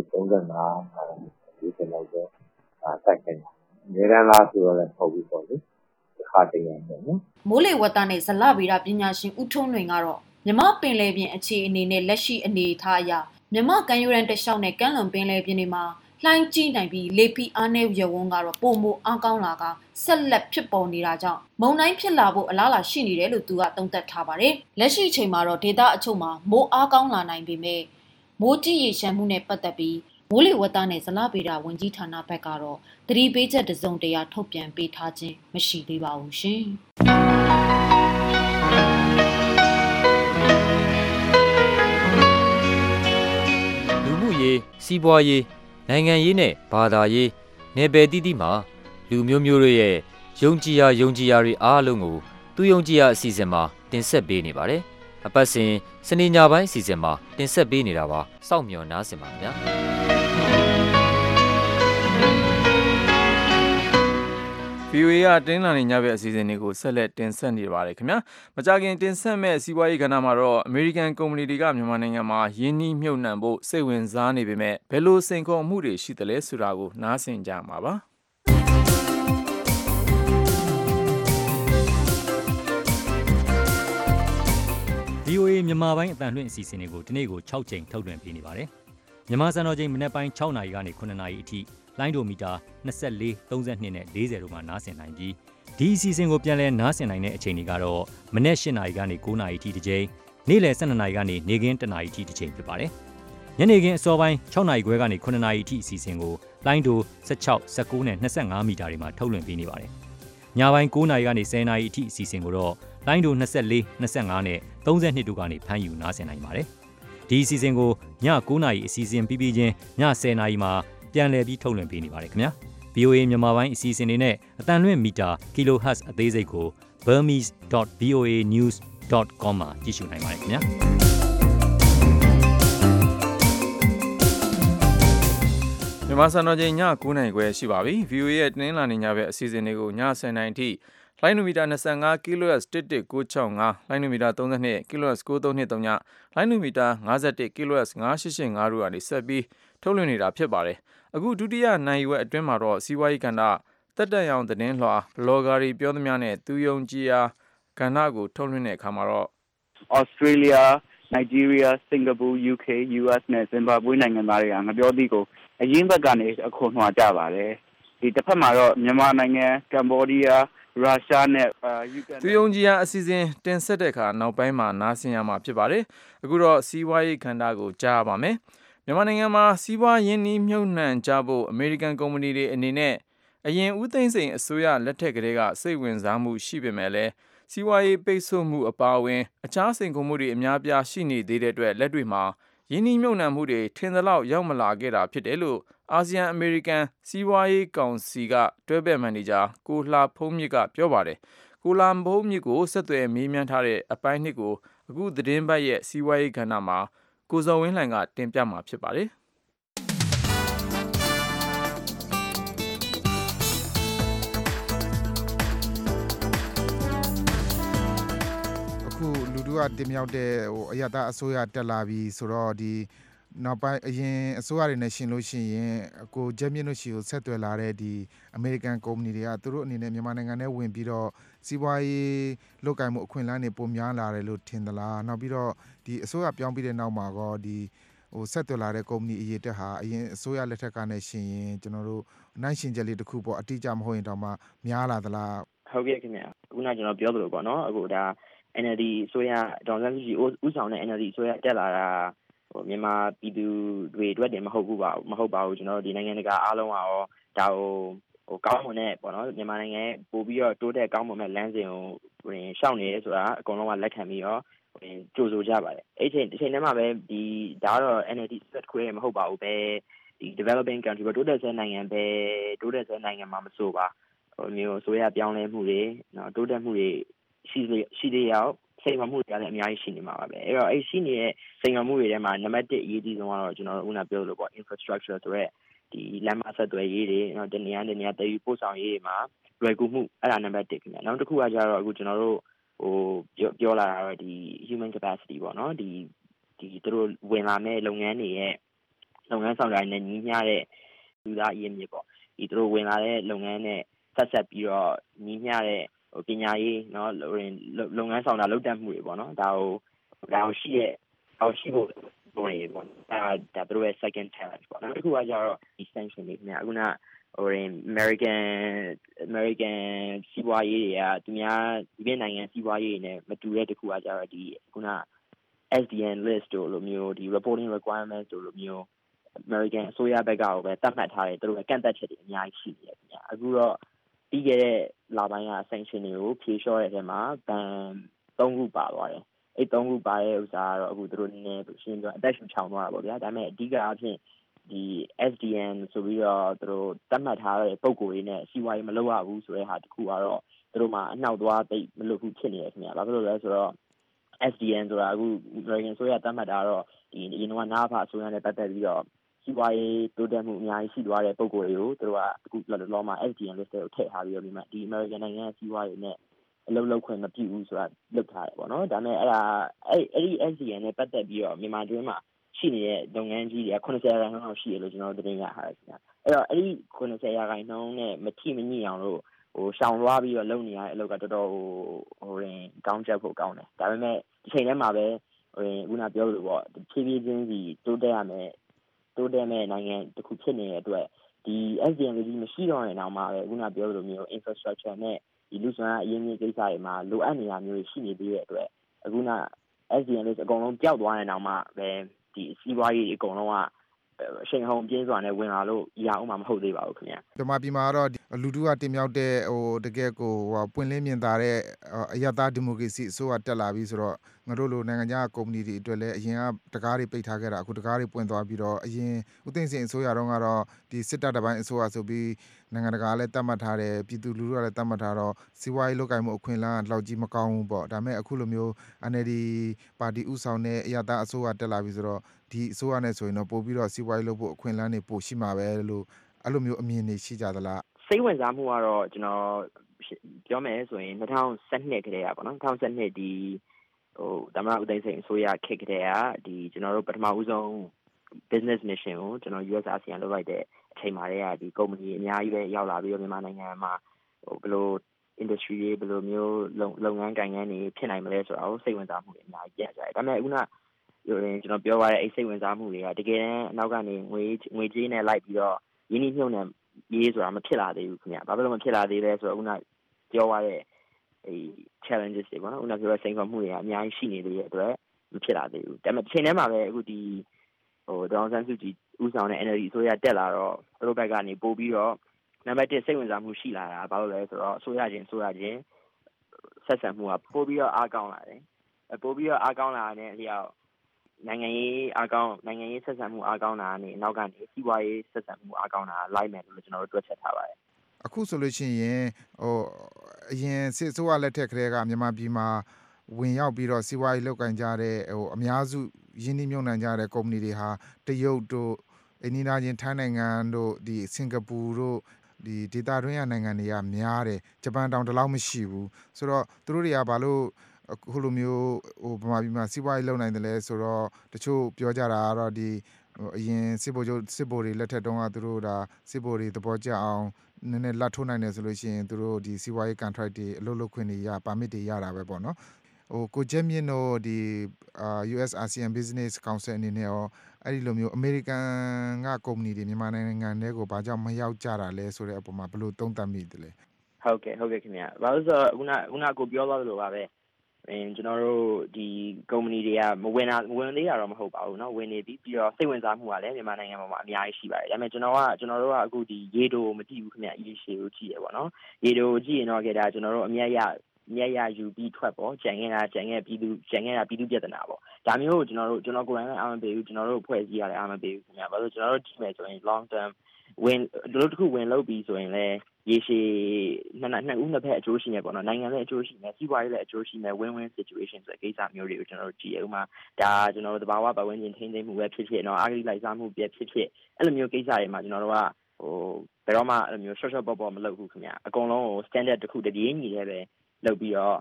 S16: 35ဒီလောက်တော့တိုက်တယ်။နေရလားဆိုတော့လည်းပုံပြီးပေါ့လေ။ခါတရံပေါ့နော်
S15: ။မိုးလေဝသနဲ့ဇလဗေဒပညာရှင်ဦးထွန်းလွင်ကတော့မြမပင်လယ်ပြင်အခြေအနေနဲ့လက်ရှိအနေအထားအရမြမကမ်းရိုးတန်းတစ်လျှောက်နဲ့ကမ်းလွန်ပင်လယ်ပြင်တွေမှာလှိုင်းကြီးနိုင်ပြီးလေဖိအားနည်းရပ်ဝန်းကတော့ပုံမိုအားကောင်းလာကဆက်လက်ဖြစ်ပေါ်နေတာကြောင့်မုန်တိုင်းဖြစ်လာဖို့အလားအလာရှိနေတယ်လို့သူကသုံးသပ်ထားပါတယ်။လက်ရှိအချိန်မှာတော့ဒေသအချို့မှာမိုးအားကောင်းလာနိုင်ပေမဲ့မိုးကြီးရေရှမ်းမှုနဲ့ပတ်သက်ပြီးမိုးလေဝသနဲ့ဇလဗေဒဝန်ကြီးဌာနဘက်ကတော့သတိပေးချက်တစုံတရာထုတ်ပြန်ပေးထားခြင်းမရှိသေးပါဘူးရှင်။
S7: လူမှုရေးစီးပွားရေးနိုင်ငံရေးနဲ့ဘာသာရေးနယ်ပယ်တိတိမှာလူမျိုးမျိုးတွေရဲ့ယုံကြည်ရာတွေအားလုံးကိုသူယုံကြည်ရာအစီအစဉ်မှာတင်ဆက်ပေးနေပါတယ်။အပတ်စဉ်စနေညပိုင်းအစီအစဉ်မှာတင်ဆက်ပေးနေတာပါ။စောင့်မျှော်နားဆင်ပါခင်ဗျာ။
S2: VOA ကတင်းလာနေညဘက်အစီအစဉ်တွေကိုဆက်လက်တင်ဆက်နေပါတယ်ခင်ဗျာမကြခင်တင်ဆက်မဲ့စီးပွားရေးကဏ္ဍမှာတော့ American ကုမ္ပဏီတွေကမြန်မာနိုင်ငံမှာယင်းနှီးမြှုပ်နှံဖို့စိတ်ဝင်စားနေပေမဲ့ဘယ်လိုစိန်ခေါ်မှုတွေရှိသလဲဆိုတာကိုနားဆင်ကြမှာပါ
S7: VOA မြန်မာပိုင်းအတန်လွှင့်အစီအစဉ်တွေကိုဒီနေ့ကို6ချိန်ထုတ်လွှင့်ပေးနေပါတယ်မြန်မာစံတော်ချိန်မနေ့ပိုင်း6နာရီကနေ9နာရီအထိ
S17: လိုင်းဒိုမီတာ24 32နဲ့40တို့မှာနားဆင်နိုင်ပြီးဒီအစီအစဉ်ကိုပြန်လည်နားဆင်နိုင်တဲ့အချိန်တွေကတော့မနက်8:00 နာရီကနေ9:00 နာရီထိတစ်ချိန်နေ့လယ်12:00 နာရီကနေနေ့ခင်း1:00 နာရီထိတစ်ချိန်ဖြစ်ပါတယ်ညနေခင်းအစောပိုင်း6:00 နာရီခွဲကနေ9:00 နာရီထိအစီအစဉ်ကိုလိုင်းဒို16 19နဲ့25မီတာတွေမှာထုတ်လွှင့်ပေးနေပါတယ်ညပိုင်း9:00 နာရီကနေ10:00 နာရီအထိအစီအစဉ်ကိုတော့လိုင်းဒို24 25နဲ့32တို့ကနေဖမ်းယူနားဆင်နိုင်ပါတယ်ဒီအစီအစဉ်ကိုည9:00 နာရီအစီအစဉ်ပြီးပြီးချင်းည10:00 နာရီမှာပြန်လည်ပြီးထုတ်လွှင့်ပေးနေပါတယ်ခင်ဗျာ VOA မြန်မာပိုင်းအစီအစဉ်တွေနဲ့အတန်လွင့်မီတာ kilohertz အသေးစိတ်ကို burmese.voanews.com မှာကြည့်ရှုနိုင်ပါတယ်ခင်ဗျာ
S2: မြန်မာစံတော်ချိန်ည9:00 နာရီခွဲရှိပါပြီ VOA ရဲ့တင်းလာနေညဘက်အစီအစဉ်တွေကိုည10:00 နာရီအထိလိုင်းနိုမီတာ25 kHz 11965လိုင်းနိုမီတာ32 kHz 9323လိုင်းနိုမီတာ51 kHz 9885တို့ကနေဆက်ပြီးထုတ်လွှင့်နေတာဖြစ်ပါတယ်အခုဒုတိယနိုင်ရွက်အတွင်းမှာတော့စီးပွားရေးကဏ္ဍတက်တက်ရောင်သတင်းလွှာဘလော့ဂါတွေပြောသမျှနဲ့သူယုံကြည်ရာကဏ္ဍကိုထုတ်လွှင့်တဲ့အခါမှာတော့
S18: Australia, Nigeria, Singapore, UK, US နဲ့ Zimbabwe နိုင်ငံသားတွေကငပြောသည့်ကိုအရင်းဘက်ကနေအခုနှွာကြပါတယ်ဒီတစ်ဖက်မှာတော့မြန်မာနိုင်ငံကမ္ဘောဒီးယားရုရှားနဲ့ယူကရိန်း
S2: သူယုံကြည်ရာအစီအစဉ်တင်ဆက်တဲ့အခါနောက်ပိုင်းမှာနားဆင်ရမှာဖြစ်ပါတယ်အခုတော့စီးပွားရေးကဏ္ဍကိုကြားရပါမယ်မြန်မာနိုင်ငံမှာစီးပွားရင်းနှီးမြှုပ်နှံကြဖို့အမေရိကန်ကုမ္ပဏီတွေအနေနဲ့အရင်ဦးသိန်းစိန်အစိုးရလက်ထက်ကတည်းကစိတ်ဝင်စားမှုရှိပေမဲ့လည်းစီးပွားရေးပိတ်ဆို့မှုအပါအဝင်အခြားစိန်ခေါ်မှုတွေအများပြားရှိနေသေးတဲ့အတွက်လက်တွေ့မှာရင်းနှီးမြှုပ်နှံမှုတွေထင်သလောက်ရောက်မလာခဲ့တာဖြစ်တယ်လို့အာဆီယံအမေရိကန်စီးပွားရေးကောင်စီကတွဲဘက်မန်နေဂျာကိုလှဖုံးမြင့်ကပြောပါတယ်ကိုလှဖုံးမြင့်ကိုဆက်သွယ်မေးမြန်းထားတဲ့အပိုင်းနှစ်ကိုအခုသတင်းပတ်ရဲ့စီးပွားရေးကဏ္ဍမှာကိုဇော်ဝင်းလှိုင်ကတင်ပြမှာဖြစ်ပါတယ်
S19: အခုလူတို့ကတင်မြောက်တဲ့အရသာအစိုးရတက်လာပြီဆိုတော့ဒီနောက်ပိုင်းအရင်အစိုးရတွေနဲ့ရှင်လို့ရှိရင်ကိုဂျက်မြင့်တို့ရှိကိုဆက်သွယ်လာတဲ့ဒီအမေရိကန်ကုမ္ပဏီတွေကသူတို့အနေနဲ့မြန်မာနိုင်ငံထဲဝင်ပြီးတော့စီးပွားရေးလုပ်ကိုင်မှုအခွင့်အလမ်းတွေပိုများလာတယ်လို့ထင်သလားနောက်ပြီးတော့ဒီအစိုးရပြောင်းပြီးတဲ့နောက်မှာကောဒီဆက်သွယ်လာတဲ့ကုမ္ပဏီအရေးတက်ဟာအရင်အစိုးရလက်ထက်ကနဲ့ရှင်ရင်ကျွန်တော်တို့နိုင်ရှင်ချက်လေးတစ်ခုပေါ့အတိအကျမဟုတ်ရင်တော့မှများလာသလား
S18: ဟုတ်ကဲ့ခင်ဗျာခုနကျွန်တော်ပြောသလိုပေါ့နော်အခုဒါ NLD အစိုးရဒေါ်စန်းစုကြည်ဦးဆောင်တဲ့ NLD အစိုးရတက်လာတာမြန်မာပြည်သူတွေအတွက်တည်းမဟုတ်ပါဘူးကျွန်တော်တို့ဒီနိုင်ငံတကာအားလုံးကရောဒါကိုကောင်းမွန်တဲ့ပေါ့နော်မြန်မာနိုင်ငံပို့ပြီးတော့တိုးတက်ကောင်းမွန်တဲ့လမ်းစဉ်ကိုရှောက်နေရဲဆိုတာအကုန်လုံးကလက်ခံပြီးတော့ကြိုဆိုကြပါတယ်အဲ့ဒီအချိန်ထဲမှာပဲဒီဒါကတော့ NLD ဆက်ခွဲမဟုတ်ပါဘူးပဲဒီ developing country တိုးတက်ဆဲနိုင်ငံပဲတိုးတက်ဆဲနိုင်ငံမှာမဆိုပါမျိုးဆိုရပြောင်းလဲမှုတွေနော်တိုးတက်မှုတွေရှိသေးရောက်စိန်ခေါ်မှုတွေလည်းအများကြီးရှိနေမှာပါပဲအဲ့တော့အဲ့ရှိနေတဲ့စိန်ခေါ်မှုတွေထဲမှာနံပါတ်1အရေးကြီးဆုံးကတော့ကျွန်တော်တို့ဦးနာပြောလို့ပေါ့ infrastructure ဆိုရက်ဒီလမ်းမဆက်သွယ်ရေးတွေနော်တနေရာတည်ယူပို့ဆောင်ရေးတွေမှာလွယ်ကူမှုအဲ့ဒါနံပါတ်1ခင်ဗျာနောက်တစ်ခုကကျတော့အခုကျွန်တော်တို့ပြောလာတာတော့ဒီ human capacity ပေါ့နော်ဒီသူတို့ဝင်လာမဲ့လုပ်ငန်းတွေရဲ့လုပ်ငန်းဆောင်တာနဲ့ညီမျှတဲ့လူသားအရင်းမြစ်ပေါ့ဒီသူတို့ဝင်လာတဲ့လုပ်ငန်းနဲ့ဆက်ပြီးတော့ညီမျှတဲ့ပညာရေးเนาะလုပ်ငန်းဆောင်တာလုပ်တတ်မှုတွေပေါ့နော်ဒါကိုရှိဖို့လိုနေပေါ့ဒါသူတို့ရဲ့ second challenge ပေါ့နောက်တစ်ခုကကျတော့ extension တွေခင်ဗျအခုနAmerican စီးပွားရေးတွေကသူများဒီပြည်နိုင်ငံစီးပွားရေးတွေနဲ့မတူတဲ့တစ်ခုကကျတော့ဒီခုန SDN list တို့လိုမျိုးဒီ reporting requirements တို့လိုမျိုး American အစိုးရဘက်ကပဲသတ်မှတ်ထားတယ်သူတို့ကန့်သက်ချက်တွေအများကြီးရှိနေတယ်ခင်ဗျအခုတော့ပြီးခဲ့တဲ့လပိုင်းက sanction တွေကိုဖြေလျှော့တဲ့အချိန်မှာဘန်3ခုပါသွားတယ်အဲ့3ခုပါတဲ့ဥစ္စာကတော့အခုသူတို့နည်းနည်းရှင်းပြအသက်ရှူချောင်သွားတာပေါ့ဗျာဒါပေမဲ့အဓိကအဖြစ်ဒီ SDN ဆိုပြီးတော့သူတို့သတ်မှတ်ထားတဲ့ပုံကိုယ်တွေနဲ့စီးပွားရေးမလုပ်ရဘူးဆိုတဲ့ဟာတစ်ခုကတော့သူတို့မှအနှောက်သွားသိမလို့ဘူးဖြစ်နေတယ်ခင်ဗျာဘာဖြစ်လို့လဲဆိုတော့ SDN ဆိုတာအခု American ဆိုရသတ်မှတ်တာတော့ဒီအရင်ကနားဖာအစိုးရနဲ့ပတ်သက်ပြီးတော့စီးပွားရေးတိုးတက်မှုအများကြီးရှိသွားတဲ့ပုံကိုယ်တွေကိုသူတို့ကအခုလောမှာ SDN list ကိုထည့်ထားပြီးတော့ဒီမှာဒီ American နိုင်ငံစီးပွားရေးနဲ့အလုပ်လုပ်ခွင့်မပြုဘူးဆိုတာလုပ်ထားတယ်ပေါ့နော်ဒါပေမဲ့အဲ့ဒီ SDN နဲ့ပတ်သက်ပြီးတော့မြန်မာတွင်းမှာရှိနေတဲ့လုပ်ငန်းကြီးတွေက90%လောက်ရှိတယ်လို့ကျွန်တော်တို့တင်ရထားတယ်ခင်ဗျအဲ့တော့အဲ့ဒီ90%နဲ့မထိမညိအောင်လို့ရှောင်လွှားပြီးတော့လုပ်နေရတဲ့အလုပ်ကတော်တော်ကောင်းချက်ဖို့ကောင်းတယ်ဒါပေမဲ့ဒီချိန်ထဲမှာပဲခုနပြောလို့ပေါ့ဖြည်းဖြည်းချင်းစီတိုးတက်မဲ့နိုင်ငံတစ်ခုဖြစ်နေတဲ့အတွက်ဒီ SDN လေးကြီးမရှိတော့တဲ့နောက်မှာပဲခုနပြောလိုမျိုး infrastructure နဲ့ဒီလူစွမ်းအရင်းမြစ်ကိစ္စတွေမှာလိုအပ်နေတာမျိုးရှိနေသေးတဲ့အတွက်အခုန SDN လေးအကုန်လုံးပျောက်သွားတဲ့နောက်မှာပဲဒီစီးပွားရေးအကုန်လုံးကအချိန်ဟုန်ပြင်းစွာနဲ့ဝင်လာလို့ရအောင်မှမဟုတ်သေးပါဘူးခင်ဗျာ
S19: မြန်မာပြည်မှာတော့လူထုကတင်မြောက်တဲ့တကယ်ကိုပွင့်လင်းမြင်သာတဲ့အရသာဒီမိုကရေစီအစိုးရတက်လာပြီဆိုတော့ငါတို့လိုနိုင်ငံခြားကုမ္ပဏီတွေအတွက်လည်းအရင်ကတကားတွေပိတ်ထားခဲ့တာအခုတကားတွေပွင့်သွားပြီးတော့အရင်ဦးသိန်းစိန်အစိုးရတော့ကတော့ဒီစစ်တပ်တပိုင်းအစိုးရဆိုပြီးနိုင်ငံတကာလည်းတတ်မှတ်ထားတယ်ပြည်သူလူထုကလည်းတတ်မှတ်ထားတော့စီးပွားရေးလုပ်ကိုင်မှုအခွင့်အလမ်းလောက်ကြီးမကောင်းဘူးပေါ့ဒါပေမဲ့အခုလိုမျိုး NLD ပါတီဥဆောင်တဲ့အရသာအစိုးရတက်လာပြီဆိုတော့ဒီအစိုးရနဲ့ဆိုရင်တော့ပို့ပြီးတော့စီးပွားရေးလုပ်ဖို့အခွင့်အလမ်းတွေပိုရှိမှာပဲလို့အဲ့လိုမျိုးအမြင်တွေရှိကြသလား
S18: စိတ်ဝင်စားမှုကတော့ကျွန်တော်ပြောမယ်ဆိုရင်2012ခရက်ပေါ့နော်2012ဒီသမ္မတဦးသိန်းစိန်အစိုးရခေတ်ကတည်းကဒီကျွန်တော်တို့ပထမဦးဆုံး business mission ကိုကျွန်တော် US ASEAN လုပ်လိုက်တဲ့အချိန်မှာတည်းကဒီကုမ္ပဏီအများကြီးပဲရောက်လာပြီးတော့မြန်မာနိုင်ငံမှာဘယ်လို industry တွေဘယ်လိုမျိုးလုပ်ငန်းကိုင်ငန်းတွေဖြစ်နိုင်မလဲဆိုတာကိုစိတ်ဝင်စားမှုတွေအများကြီးပြန်ကြတယ်ဒါပေမဲ့ခုနကျွန်တော်ပြောရတဲ့အဲ့စိတ်ဝင်စားမှုတွေကတကယ်တမ်းအနောက်ကနေငွေကြေးနဲ့လိုက်ပြီးတော့ရင်းနှီးမြှုပ်နှံရေးဆိုတာမဖြစ်လာသေးဘူးခင်ဗျာဘာဖြစ်လို့မဖြစ်လာသေးလဲဆိုတော့ခုနပြောရတဲ့challenges တွေပေါ့နော်ခုနပြောတဲ့စိန်ခေါ်မှုတွေကအများကြီးရှိနေသေးတဲ့အတွက်မဖြစ်လာသေးဘူးဒါပေမဲ့တစ်ချိန်တည်းမှာပဲအခုဒီဒေါအောင်ဆန်းစုကြည်ဦးဆောင်တဲ့ NLD အစိုးရတက်လာတော့သူတို့ဘက်ကနေပို့ပြီးတော့နံပါတ်1စိတ်ဝင်စားမှုရှိလာတာဘာလို့လဲဆိုတော့အစိုးရချင်းဆက်ဆံမှုကပို့ပြီးတော့အားကောင်းလာတယ်ပို့ပြီးတော့အားကောင်းလာတဲ့အလျောက်နိုင်ငံရေးဆက်ဆံမှုအားကောင်းတာနဲ့နောက်ကနေစီးပွားရေးဆက်ဆံမှုအားကောင်းတာလိုက်မယ်လို့ကျွန်တော်တို့တွက်ချက်ထားပါတယ်
S19: အခုဆိုလို့ရှိရင်အရင်စစ်အစိုးရလက်ထက်ကတည်းကမြန်မာပြည်မှာဝင်ရောက်ပြီးတော့စီးပွားရေးလုပ်ကိုင်ကြတဲ့အများစုရင်းနှီးမြှုပ်နှံကြတဲ့ကုမ္ပဏီတွေဟာတရုတ်တို့အိန္ဒိယချင်းထိုင်းနိုင်ငံတို့ဒီစင်ကာပူတို့ဒီဒေသတွင်းရနိုင်ငံတွေကများတယ်ဂျပန်တောင်တလောက်မရှိဘူးဆိုတော့သူတို့တွေကဘာလို့အခုလိုမျိုးဗမာပြည်မှာစီးပွားရေးလုပ်နိုင်တယ်လဲဆိုတော့တချို့ပြောကြတာကတော့ဒီအရင်စစ်ဗိုလ်တွေလက်ထက်တုန်းကသူတို့ဒါစစ်ဗိုလ်တွေသဘောကျအောင်နည်းနည်းလက်ထိုးနိုင်တယ်ဆိုလို့ရှိရင်သူတို့ဒီစီးပွားရေး contract တွေအလုပ်လုပ်ခွင့်တွေပါမစ်တွေရတာပဲပေါ့နော်ကိုကျက်မြင့်တို့ဒီUS ASEAN Business Council အနေနဲ့ရောအဲ့ဒီလိုမျိုးအမေရိကန်ကကုမ္ပဏီတွေမြန်မာနိုင်ငံထဲကိုဘာကြောင့်မရောက်ကြတာလဲဆိုတဲ့အပေါ်မှာဘယ်လိုသုံးသပ်မိသလဲ
S18: ဟုတ်ကဲ့ခင်ဗျာဘာလို့ဆိုတော့ခုနကိုပြောသွားသလိုပါပဲကျွန်တော်တို့ဒီကုမ္ပဏီတွေကမဝင်သေးတာတော့မဟုတ်ပါဘူးเนาะဝင်နေပြီးတော့စိတ်ဝင်စားမှုကလည်းမြန်မာနိုင်ငံမှာအများကြီးရှိပါတယ်ဒါပေမဲ့ကျွန်တော်တို့ကအခုဒီရေတိုမကြည့်ဘူးခင်ဗျအရေးရှိကိုကြည့်ရပါတော့ရေတိုကြည့်ရင်တော့ဒါကျွန်တော်တို့အမြတ်ရယူပြီးထွက်ပေါ့ကြံခဲ့ပြည်သူပြဿနာပေါ့ဒါမျိုးကိုကျွန်တော်ကိုယ်တိုင်လည်းအားမပေးဘူးကျွန်တော်တို့ဖွဲ့စည်းရတယ်အားမပေးဘူးခင်ဗျဘာလို့ကျွန်တော်တို့ကြည့်မယ်ဆိုရင် long term တို့တစ်ခုဝင်လို့ပြီးဆိုရင်လည်းရေရှည်နှစ်ဦးနှစ်ဖက်အကျိုးရှိနေပေါ့နော်နိုင်ငံလည်းအကျိုးရှိနေစီးပွားရေးလည်းအကျိုးရှိနေ win-win situation ဆိုတဲ့ကိစ္စမျိုးတွေကိုကျွန်တော်တို့ကြည့်ရဥမာဒါကျွန်တော်တို့တဘာဝပတ်ဝန်းကျင်ထိန်းသိမ်းမှုပဲဖြစ်ဖြစ်เนาะအာဂရိလိုက်စားမှုပဲဖြစ်ဖြစ်အဲ့လိုမျိုးကိစ္စတွေမှာကျွန်တော်တို့ကဘယ်တော့မှအဲ့လိုမျိုးshortပေါ့မလုပ်ဘူးခင်ဗျအကုန်လုံးကို standard တစ်ခုတည်းညီတယ်ပဲလုပ်ပြီးတော့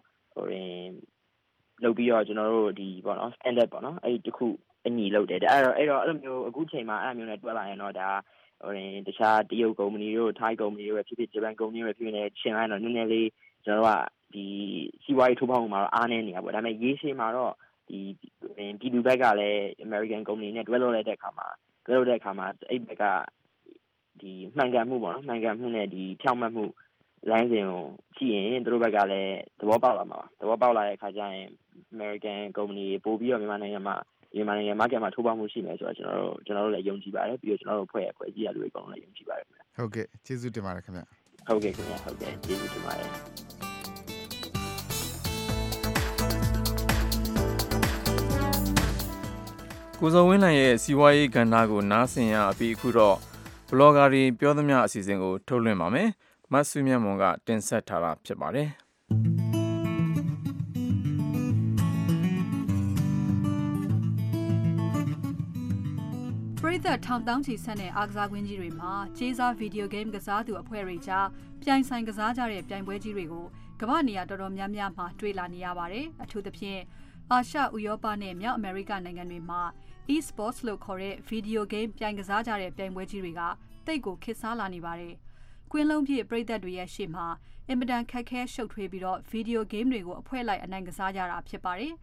S18: ကျွန်တော်တို့ဒီပေါ့နော် standard ပေါ့နော်အဲ့ဒီတစ်ခုအညီလုပ်တယ်အဲ့တော့အဲ့လိုမျိုးအခုချိန်မှာအဲ့လိုမျိုးနဲ့တွက်လာရင်တော့ဒါတခြားတရုတ်ကုမ္ပဏီတို့ထိုင်းကုမ္ပဏီတို့ဖြစ်ဖြစ်ဂျပန်ကုမ္ပဏီတို့ဖြစ်နေရှင်းလိုက်တော့နည်းနည်းလေးကျွန်တော်တို့ကဒီစီးပွားရေးထိုးဖောက်မှုမှာတော့အားနည်းနေတာပေါ့ဒါပေမဲ့ရေးရှင်းမှာတော့ဒီပြည်သူဘက်ကလည်း American ကုမ္ပဏီနဲ့တွဲလို့လိုက်တဲ့အခါမှာအဲ့ဘက်ကဒီမှန်ကန်မှုပေါ့နော်မှန်ကန်မှုနဲ့ဒီဖြောင့်မတ်မှုလိုင်းစဉ်ကိုကြည့်ရင်သူတို့ဘက်ကလည်းသဘောပေါက်လာမှာပါသဘောပေါက်လာတဲ့အခါကျရင် American ကုမ္ပဏီပို့ပြီးတော့မြန်မာနိုင်ငံ market မှာထိုးပေါက်မှုရှိမယ်ဆိုတော့ကျွန်တော်တို့လည်းယုံကြည်ပါတယ်ပြီးတော့ကျွန်တော်တို့ဖွဲ့ကြည့်ရလို့အကုန်လုံးလည်းယုံကြည်ပါတယ်ခင်ဗျ
S19: ဟုတ်ကဲ့ကျေးဇူးတင်ပါတယ်ခင်ဗျ
S18: ဟုတ်ကဲ့ခင်ဗျဟုတ်ကဲ့ကျေးဇူးတင်ပါတယ်
S2: ကိုဇော်ဝင်းနိုင်ရဲ့စီးပွားရေးကဏ္ဍကိုနားဆင်ရပြီးအခုတော့ဘလော့ဂါတွေပြောသမျှအစီအစဉ်ကိုထုတ်လွှင့်ပါမယ်မတ်စုမြတ်မွန်ကတင်ဆက်ထားတာဖြစ်ပါတယ်
S20: ပရိသတ်ထောင်တောင်းချီဆက်တဲ့အားကစားကွင်းကြီးတွေမှာကျေးစားဗီဒီယိုဂိမ်းကစားသူအဖွဲ့တွေကြားပြိုင်ဆိုင်ကစားကြတဲ့ပြိုင်ပွဲကြီးတွေကိုကမ္ဘာနေရာတော်တော်များများမှာတွေ့လာနေရပါတယ်အထူးသဖြင့်အာရှဥရောပနဲ့မြောက်အမေရိကနိုင်ငံတွေမှာ e-sports လို့ခေါ်တဲ့ဗီဒီယိုဂိမ်းပြိုင်ကစားကြတဲ့ပြိုင်ပွဲကြီးတွေကတိတ်ကိုခေတ်စားလာနေပါတယ်ကွင်းလုံးပြည့်ပရိသတ်တွေရဲ့ရှေ့မှာအင်မတန်ခက်ခဲရှုပ်ထွေးပြီးတော့ဗီဒီယိုဂိမ်းတွေကိုအဖွဲလိုက်အနိုင်ကစားကြတာဖြစ်ပါတယ်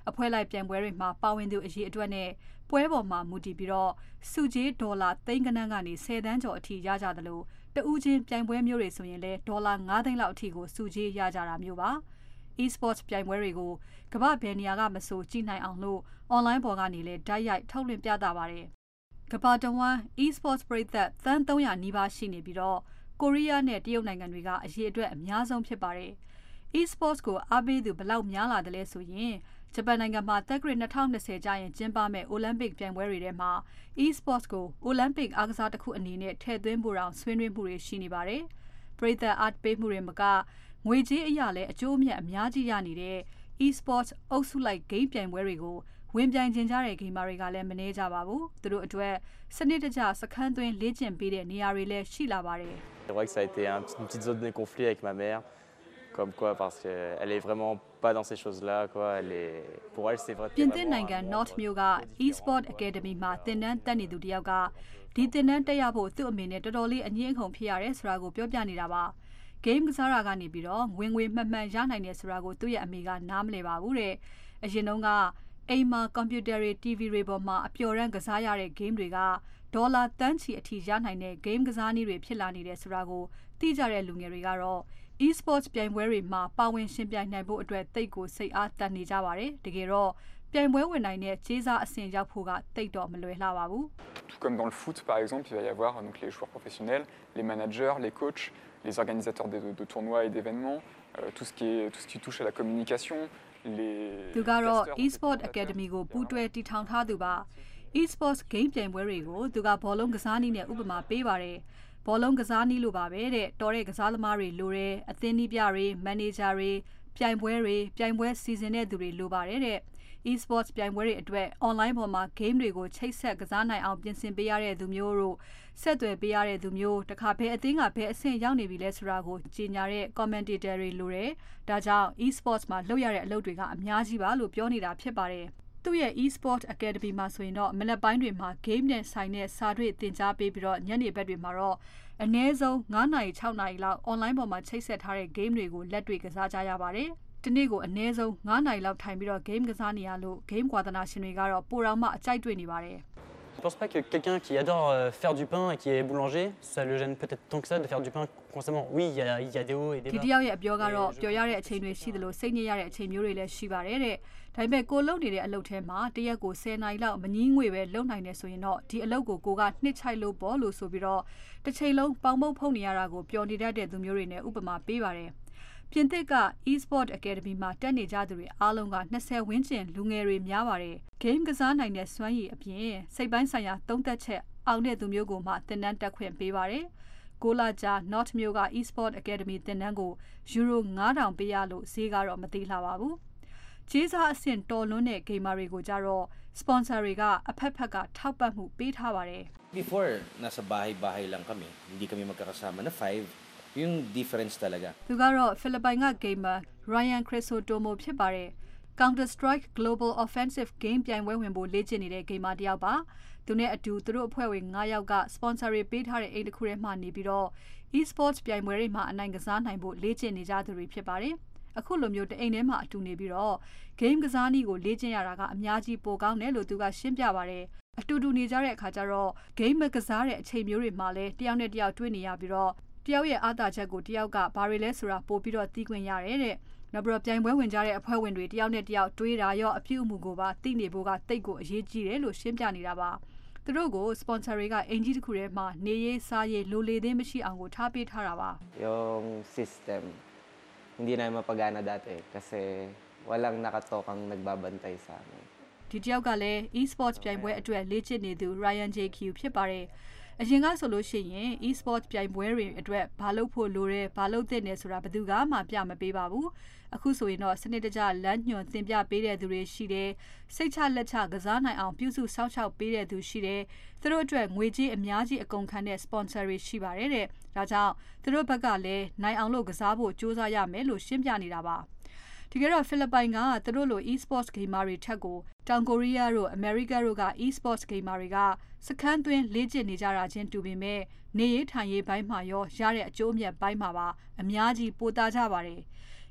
S20: အဖွဲလိုက်ပြိုင်ပွဲတွေမှာပါဝင်သူအရေးအတွက်နဲ့ပွဲပေါ်မှာမူတည်ပြီးတော့စုကြေးဒေါ်လာသိန်းကနန်းကနေ10 သန်းကျော်အထိရကြတယ်လို့တဦးချင်းပြိုင်ပွဲမျိုးတွေဆိုရင်လည်းဒေါ်လာ9 သိန်းလောက်အထိကိုစုကြေးရကြတာမျိုးပါ e-sports ပြိုင်ပွဲတွေကိုကမ္ဘာဘယ်နေရာကမဆိုကြည့်နိုင်အောင်လို့ online ပေါ်ကနေလည်းဓာတ်ရိုက်ထုတ်လွှင့်ပြသပါတယ်ကမ္ဘာတဝန်း e-sports ပရိသတ်သန်း300နီးပါးရှိနေပြီးတော့ကိုရီးယားနဲ့တရုတ်နိုင်ငံတွေကအရေးအတွက်အများဆုံးဖြစ်ပါတယ် e-sports ကိုအားပေးသူဘလောက်များလာတယ်လဲဆိုရင်ဂျပန်နိုင်ငံမှာတက်ဂရစ်2020ကျရင်ကျင်းပမဲ့ Olympic ပြိုင်ပွဲတွေထဲမှာ e-sports ကို Olympic အားကစားတစ်ခုအနေနဲ့ထည့်သွင်းဖို့တောင်ဆွေးနွေးမှုတွေရှိနေပါတယ်ပရိသတ်အားပေးမှုတွေမကငွေကြေးအရာလည်းအကျိုးအမြတ်အများကြီးရနေတဲ့ e-sports အုပ်စုလိုက် game ပြိုင်ပွဲတွေကိုဝင်ပြိုင်ကျင်ကြတဲ့ gamer တွေကလည်းမနှဲကြပါဘူးသူတို့အတွက်စနစ်တကျစခန်းသွင်းလေ့ကျင့်ပေးတဲ့နေရာတွေလည်းရှိလာပါတယ်
S21: C'est vrai que ça a été une petite zone de conflit avec ma mère comme quoi parce qu'elle est vraiment pas dans ces choses-là quoi elle est pour elle c'est vrai
S20: ပြင်သစ်နိုင်ငံ North မြို့က e-sport academy မှာသင်တန်းတက်နေသူတယောက်ကဒီသင်တန်းတက်ရဖို့သူ့အမေနဲ့တော်တော်လေးအငြင်းအခုန်ဖြစ်ရတယ်ဆိုတာကိုပြောပြနေတာပါ game ကစားတာကနေပြီးတော့ဝင်ငွေမှန်မှန်ရနိုင်တယ်ဆိုတာကိုသူ့ရဲ့အမေကနားမလည်ပါဘူးတဲ့အရင်တုန်းကအိမ်မှာကွန်ပျူတာတွေ TV တွေပေါ်မှာအပျော်ရမ်းကစားရတဲ့ game တွေကဒေါ်လာတန်းချီအထိရနိုင်တဲ့ game ကစားနည်းတွေဖြစ်လာနေတဲ့ဆိုတာကိုသိကြတဲ့လူငယ်တွေကတော့ e-sports ပြိုင်ပွဲတွေမှာပါဝင်ရှင်ပြိုင်နိုင်ဖို့အတွက်တိတ်ကိုစိတ်အားတန်နေကြပါတယ်တကယ်တော့ပြိုင်ပွဲဝင်နိုင်တဲ့ကြေးစားအဆင့်ရောက်ဖို့ကတိတ်တော့မလွယ်လှပါဘူး
S22: Tout comme dans le foot par exemple il va y avoir donc les joueurs professionnels les managers les coachs les organisateurs de tournois et d'événements tout ce qui touche à la communication
S20: သူကတော့ e-sport academy ကိုပူးတွဲတည်ထောင်ထားသူပါ e-sports game ပြိုင်ပွဲတွေကိုသူကဘောလုံးကစားနည်းနဲ့ဥပမာပေးပါတယ်ဘောလုံးကစားနည်းလိုပါပဲတဲ့တော်တဲ့ကစားသမားတွေလိုတယ်အသင်းနည်းပြတွေမန်နေဂျာတွေပြိုင်ပွဲစီစဉ်တဲ့သူတွေလိုပါတယ်တဲ့ e-sports ပြိုင်ပွဲတွေအတွက် online ပေါ်မှာ game တွေကိုချိတ်ဆက်ကစားနိုင်အောင်ပြင်ဆင်ပေးရတဲ့သူမျိုးတို့ဆက်သွယ်ပေးရတဲ့သူမျိုးတခါဘယ်အသင်းကဘယ်အဆင့်ရောက်နေပြီလဲဆိုတာကိုကြီးညာတဲ့ commentator တွေလိုတယ်ဒါကြောင့် e-sports မှာလုပ်ရတဲ့အလုပ်တွေကအများကြီးပါလို့ပြောနေတာဖြစ်ပါတယ်သူ့ရဲ့ e-sport academy မှာဆိုရင်တော့မနက်ပိုင်းတွေမှာ game နဲ့ဆိုင်တဲ့စာတွေ့သင်ကြားပေးပြီးတော့ညနေဘက်တွေမှာတော့အနည်းဆုံး9နာရီ6နာရီလောက် online ပေါ်မှာချိတ်ဆက်ထားတဲ့ game တွေကိုလက်တွေ့ကစားကြရပါတယ်။ဒီနေ့ကိုအနည်းဆုံး9နာရီလောက်ထိုင်ပြီးတော့ game ကစားနေရလို့ game ကွာဒနာရှင်တွေကတော့ပိုတောင်မှအကြိုက်တွေ့နေပါတယ်။
S23: Je pense pas que quelqu'un qui adore faire du pain et qui est boulanger, ça le gêne peut-être tant que ça de faire du pain constamment. Oui, il y a des hauts et des bas.
S20: ဒီတယောက်ရဲ့အပြောကတော့ပျော်ရတဲ့အချိန်တွေရှိသလိုစိတ်ညစ်ရတဲ့အချိန်မျိုးတွေလည်းရှိပါတယ်တဲ့။ဒါပေမဲ့ကိုလုံနေတဲ့အလုပ်ထဲမှာတရက်ကို10နာရီလောက်မငြင်းငွေပဲလုပ်နိုင်တယ်ဆိုရင်တော့ဒီအလုပ်ကိုကနှစ်ချိုက်လို့ပေါ့လို့ဆိုပြီးတော့တစ်ချိန်လုံးပေါင်ပုတ်ဖုံနေရတာကိုပျော်နေတတ်တဲ့သူမျိုးတွေနဲ့ဥပမာပေးပါတယ်။ပြင်သစ်က e-sport academy မှာတက်နေကြသူတွေအားလုံးက20ဝန်းကျင်လူငယ်တွေများပါတယ်။ game ကစားနိုင်တဲ့စွမ်းရည်အပြင်စိတ်ပိုင်းဆိုင်ရာသုံးသက်ချက်အောင်တဲ့သူမျိုးကိုမှသင်တန်းတက်ခွင့်ပေးပါတယ်။ကိုလာဂျာ North မြို့က e-sport academy သင်တန်းကိုယူရို9000ပေးရလို့ဈေးကတော့မသေးလှပါဘူး။ကြေးစားအဆင့်တော်လွန်းတဲ့ gamer တွေကိုကြတော့ sponsor တွေကအဖက်ဖက်ကထောက်ပံ့မှုပေးထားပါတယ်။
S24: Before nasa bahay lang kami, hindi kami magkakasama na 5. Yung difference talaga.
S20: သူကတော့ဖိလစ်ပိုင်က gamer Ryan Crisostomo ဖြစ်ပါတယ်။ Counter-Strike Global Offensive Game ပြိုင်ပွဲဝင်ဖို့လေ့ကျင့်နေတဲ့ gamer တယောက်ပါ။သူနဲ့အတူသူတို့အဖွဲ့ဝင်9ယောက်က sponsor တွေပေးထားတဲ့အိမ်တစ်ခုထဲမှာနေပြီးတော့ e-sports ပြိုင်ပွဲတွေမှာအနိုင်ကစားနိုင်ဖို့လေ့ကျင့်နေကြသူတွေဖြစ်ပါတယ်။အခုလိုမျိုးတအိမ်ထဲမှာအတူနေပြီးတော့ game ကစားနည်းကိုလေ့ကျင့်ရတာကအများကြီးပိုကောင်းတယ်လို့သူကရှင်းပြပါတယ်။အတူတူနေကြတဲ့အခါကျတော့ game ကစားတဲ့အချိန်မျိုးတွေမှာလည်းတယောက်နဲ့တယောက်တွေ့နေရပြီးတော့တယောက်ရဲ့အားသာချက်ကိုတယောက်ကဘာတွေလဲဆိုတာပို့ပြီးတော့သိခွင့်ရတယ်တဲ့။နောက်ပြီးတော့ပြိုင်ပွဲဝင်ကြတဲ့အဖွဲ့ဝင်တွေတယောက်နဲ့တယောက်တွေးတာရောအပြုအမူကိုပါသိနေဖို့ကတိတ်ကိုအရေးကြီးတယ်လို့ရှင်းပြနေတာပါ။သူတို့ကို sponsor တွေကအင်ဂျီတစ်ခုထဲမှာနေရေးစားရေးလိုလေသေးမရှိအောင်ကိုထားပေးထားတာပါ။
S24: Yung system hindi na mapagana dati kasi walang nakatokang nagbabantay sa amin.
S20: ဒီတယောက်ကလည်း e-sports ပြိုင်ပွဲအတွက်လေ့ကျင့်နေသူ Ryan JQ ဖြစ်ပါတယ်။အရင်ကဆိုလို့ရှိရင် e-sports ပြိုင်ပွဲတွေအတွက်ဘာလုပ်ဖို့လိုတယ်ဘာလုပ်သင့်တယ်ဆိုတာဘယ်သူကမှပြမပေးပါဘူးအခုဆိုရင်တော့စနစ်တကျလမ်းညွှန်သင်ပြပေးတဲ့သူတွေရှိတယ်စိတ်ချလက်ချကစားနိုင်အောင်ပြုစုစောင့်ရှောက်ပေးတဲ့သူရှိတယ်သူတို့အတွက်ငွေကြေးအများကြီးအကုန်ခံတဲ့ sponsor တွေရှိပါတယ်တဲ့ဒါကြောင့်သူတို့ဘက်ကလည်းနိုင်အောင်လို့ကစားဖို့စူးစမ်းရမယ်လို့ရှင်းပြနေတာပါဒီကတော့ဖိလစ်ပိုင်ကသူတို့လို e-sports gamer တွေထက်ကိုတောင်ကိုရီးယားတို့အမေရိကတို့က e-sports gamer တွေကစခန်းသွင်းလေ့ကျင့်နေကြတာချင်းတူပေမဲ့နေရေးထိုင်ရေးဘိုင်းမှာရောရတဲ့အကျိုးအမြတ်ဘိုင်းမှာပါအများကြီးပိုသားကြပါတယ်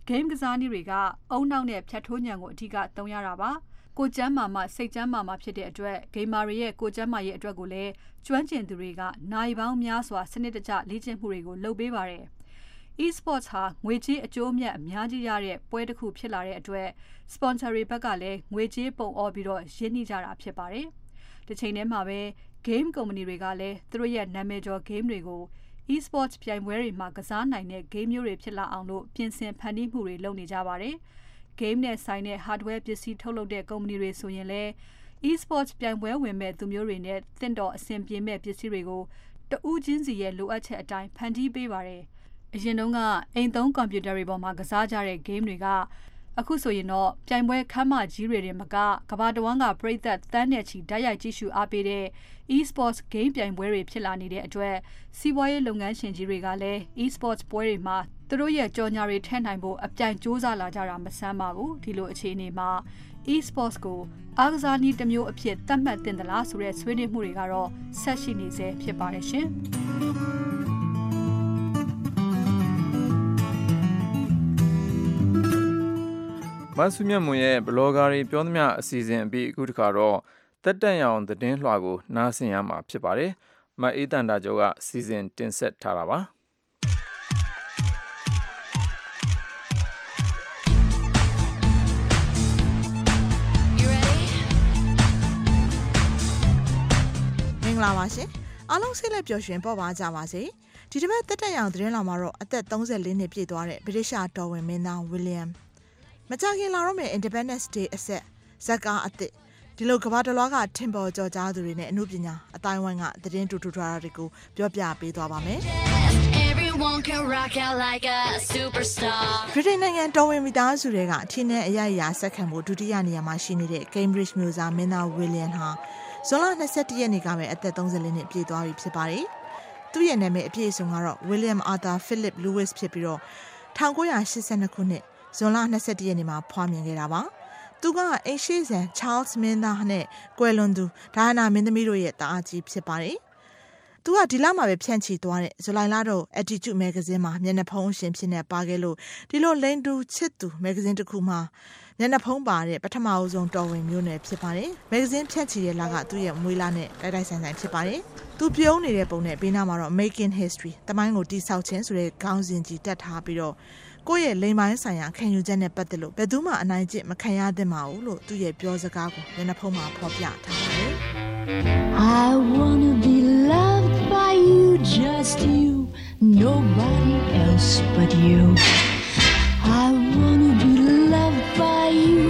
S20: game ကစားနည်းတွေကအုံနောက်နဲ့ဖြတ်ထိုးညံကိုအဓိကသုံးရတာပါကိုကျမ်းမာမှစိတ်ကျမ်းမာမှဖြစ်တဲ့အတွက်ဂိမ်းမာတွေရဲ့ကိုကျမ်းမာရေးအတွက်ကိုလည်းကျွမ်းကျင်သူတွေကနိုင်ပေါင်းများစွာစနစ်တကျလေ့ကျင့်မှုတွေကိုလုပ်ပေးပါတယ်။ e-sports ဟာငွေကြေးအကျိုးအမြတ်အများကြီးရတဲ့ပွဲတစ်ခုဖြစ်လာတဲ့အတွက် sponsor တွေဘက်ကလည်းငွေကြေးပုံအော်ပြီးတော့ရင်းနှီးကြတာဖြစ်ပါတယ်။တစ်ချိန်တည်းမှာပဲ game company တွေကလည်းသူတို့ရဲ့နာမည်ကျော် game တွေကို e-sports ပြိုင်ပွဲတွေမှာကစားနိုင်တဲ့ game မျိုးတွေဖြစ်လာအောင်လို့ပြင်ဆင်ဖန်တီးမှုတွေလုပ်နေကြပါတယ်။ game နဲ့ဆိုင်တဲ့ hardware ပစ္စည်းထုတ်လုပ်တဲ့ company တွေဆိုရင်လည်း e-sports ပြိုင်ပွဲဝင်မဲ့သူမျိုးတွေနဲ့တင့်တော်အဆင်ပြေမဲ့ပစ္စည်းတွေကိုတဦးချင်းစီရဲ့လိုအပ်ချက်အတိုင်းဖန်တီးပေးပါတယ်။အရင်တုန်းကအိမ်သုံးကွန်ပျူတာတွေပေါ်မှာကစားကြတဲ့ game တွေကအခုဆိုရင်တော့ပြိုင်ပွဲခမ်းမကြီးတွေတင်မကကမ္ဘာတဝန်းကပရိသတ်သန်းနဲ့ချီဓာတ်ရိုက်ကြည့်ရှုအားပေးတဲ့ e-sports game ပြိုင်ပွဲတွေဖြစ်လာနေတဲ့အတွက်စီးပွားရေးလုပ်ငန်းရှင်ကြီးတွေကလည်း e-sports ပွဲတွေမှာသူတို့ရဲ့ကြော်ညာတွေထည့်နိုင်ဖို့အပြိုင်စူးစမ်းလာကြတာမဆန်းပါဘူးဒီလိုအခြေအနေမှာ e-sports ကိုအားကစားနည်းတစ်မျိုးအဖြစ်သတ်မှတ်တင်သလားဆိုတဲ့ဆွေးနွေးမှုတွေကတော့ဆက်ရှိနေဆဲဖြစ်ပါတယ်ရှင်
S2: မဆုမြတ်မွန်ရဲ့ဘလော့ဂါတွေပြောသမျှအစီအစဉ်အပြီးအခုတခါတော့တက်တန်ရောင်သတင်းလွှာကိုနားဆင်ရမှာဖြစ်ပါတယ်။မအေးတန်တာကျော်ကစီစဉ်တင်ဆက်ထားတာပါ။
S1: မင်္ဂလာပါရှင်။အားလုံးစိတ်လက်ပျော်ရွှင်ပေါ်ပါကြပါစေ။ဒီတစ်ပတ်တက်တန်ရောင်သတင်းလွှာမှာတော့အသက်34နှစ်ပြည့်သွားတဲ့ဗြိတိရှတော်ဝင်မင်းသားဝီလျံမကြခင်လာတော့မယ့် Independence Day အဆက်ဇက်ကားအသစ်ဒီလိုကမ္ဘာတလွှားကထင်ပေါ်ကျော်ကြားသူတွေနဲ့အမှုပညာအတိုင်းဝိုင်းကသတင်းတူတူထွားတာတွေကိုပြောပြပေးသွားပါမယ်။ Everyone can rock out like a superstar ဗြိတိန်နိုင်ငံတော်ဝင်မိသားစုတွေကအထင်းနဲ့အရရဆက်ခံဖို့ဒုတိယနေရာမှာရှိနေတဲ့ Cambridge မြို့သားမင်းသားဝီလျံဟာဇွန်လ21ရက်နေ့ကပဲအသက်34နှစ်ပြည့်သွားပြီဖြစ်ပါတယ်။သူ့ရဲ့နာမည်အပြည့်အစုံကတော့ William Arthur Philip Lewis ဖြစ်ပြီးတော့1982ခုနှစ်ဇွန်လ21ရက်နေ့မှာဖွားမြင်ခဲ့တာပါ။သူကအိမ်ရှိဆန် Charles မင်းသားနဲ့ကွယ်လွန်သူဒါယနာမင်းသမီးတို့ရဲ့တာအကြီးဖြစ်ပါတယ်။သူကဒီလမှာပဲဖြန့်ချီသွားတဲ့ဇူလိုင်လတော့ Attitude Magazine မှာမျက်နှာဖုံးရှင်ဖြစ်နေပါခဲ့လို့ဒီလိုလိန်တူချစ်သူ Magazine တစ်ခုမှာမျက်နှာဖုံးပါတဲ့ပထမအဆုံးတော်ဝင်မျိုးနယ်ဖြစ်ပါတယ်။ Magazine ဖြန့်ချီတဲ့လကသူ့ရဲ့မွေးလနဲ့တိုက်ဆိုင်ဖြစ်ပါတယ်။သူပြုံးနေတဲ့ပုံနဲ့ဘေးနားမှာတော့ Making History တမိုင်းကိုတိဆောက်ခြင်းဆိုတဲ့ခေါင်းစဉ်ကြီးတက်ထားပြီးတော့ကိုယ့်ရဲ့လိမ်ပိုင်းဆိုင်ရာခံယူချက်နဲ့ပတ်သက်လို့ဘယ်သူမှအနိုင်ကျင့်မခံရသင့်ပါဘူးလို့သူ့ရဲ့ပြောစကားကိုမျက်နှာဖုံးမှာဖော်ပြထားပါတယ်။ I wanna be loved by you just you nobody else but you I wanna be loved by you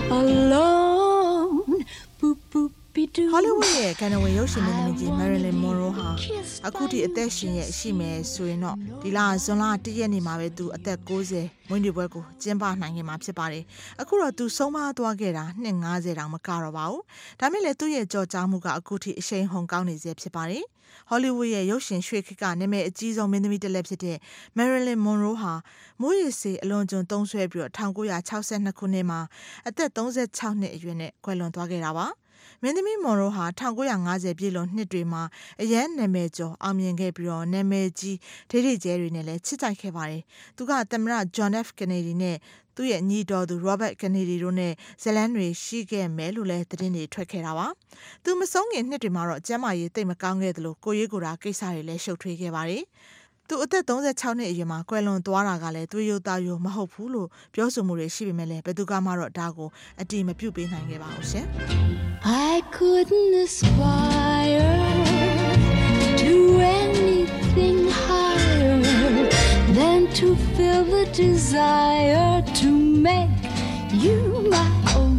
S1: alone boop boop Hollywood ရဲ့ကန်နဝေရုပ်ရှင်မင်းသမီးကြီး Marilyn Monroe ဟာအခုထိအသက်ရှင်ရဲ့ရှိမယ်ဆိုရင်တော့ဒီလဇွန်လ1ရက်နေ့မှာပဲသူအသက်60မွေးနေ့ပွဲကိုကျင်းပနိုင်ခဲ့မှာဖြစ်ပါတယ်။အခုတော့သူဆုံးမသွားခဲ့တာနှစ်90တောင်မကတော့ပါဘူး။ဒါမဲ့လည်းသူ့ရဲ့ကြော်ကြားမှုကအခုထိအရှိန်ဟုန်ကောင်းနေစေဖြစ်ပါတယ်။ Hollywood ရဲ့ရုပ်ရှင်ရွှေခေတ်ကနာမည်အကြီးဆုံးမင်းသမီးတစ်လက်ဖြစ်တဲ့ Marilyn Monroe ဟာမွေးရစေအလွန်ကျွံသုံးဆွဲပြီးတော့1962ခုနှစ်မှာအသက်36နှစ်အရွယ်နဲ့ကွယ်လွန်သွားခဲ့တာပါ။မင်းသမီးမွန်ရိုဟာ1950ပြည့်လွန်နှစ်တွေမှာအရန်နာမည်ကျော်အောင်မြင်ခဲ့ပြီးတော့နာမည်ကြီးဒိတ်ကျဲတွေနဲ့လည်းချစ်ကြိုက်ခဲ့ပါတယ်။သူကသမ္မတ John F. Kennedy နဲ့သူ့ရဲ့ညီတော်သူ Robert Kennedy တို့နဲ့ဇလန်းတွေရှိခဲ့မယ်လို့လည်းသတင်းတွေထွက်ခဲ့တာပါ။သူမဆုံးခင်နှစ်တွေမှာတော့ကျန်းမာရေးသိပ်မကောင်းခဲ့သလိုကိုယ်ရေးကိုယ်တာကိစ္စတွေလည်းရှုပ်ထွေးခဲ့ပါတယ်။သူအသက်36နှစ်အရွယ်မှာကွယ်လွန်သွားတာကလည်းသွေးရိုးသားရိုးမဟုတ်ဘူးလို့ပြောဆိုမှုတွေရှိပေမဲ့လည်းဘယ်သူကမှတော့ဒါကိုအတိမပြုတ်ပေးနိုင်ခဲ့ပါဘူးရှင်။ I couldn't aspire to anything higher than to feel the desire to make you my own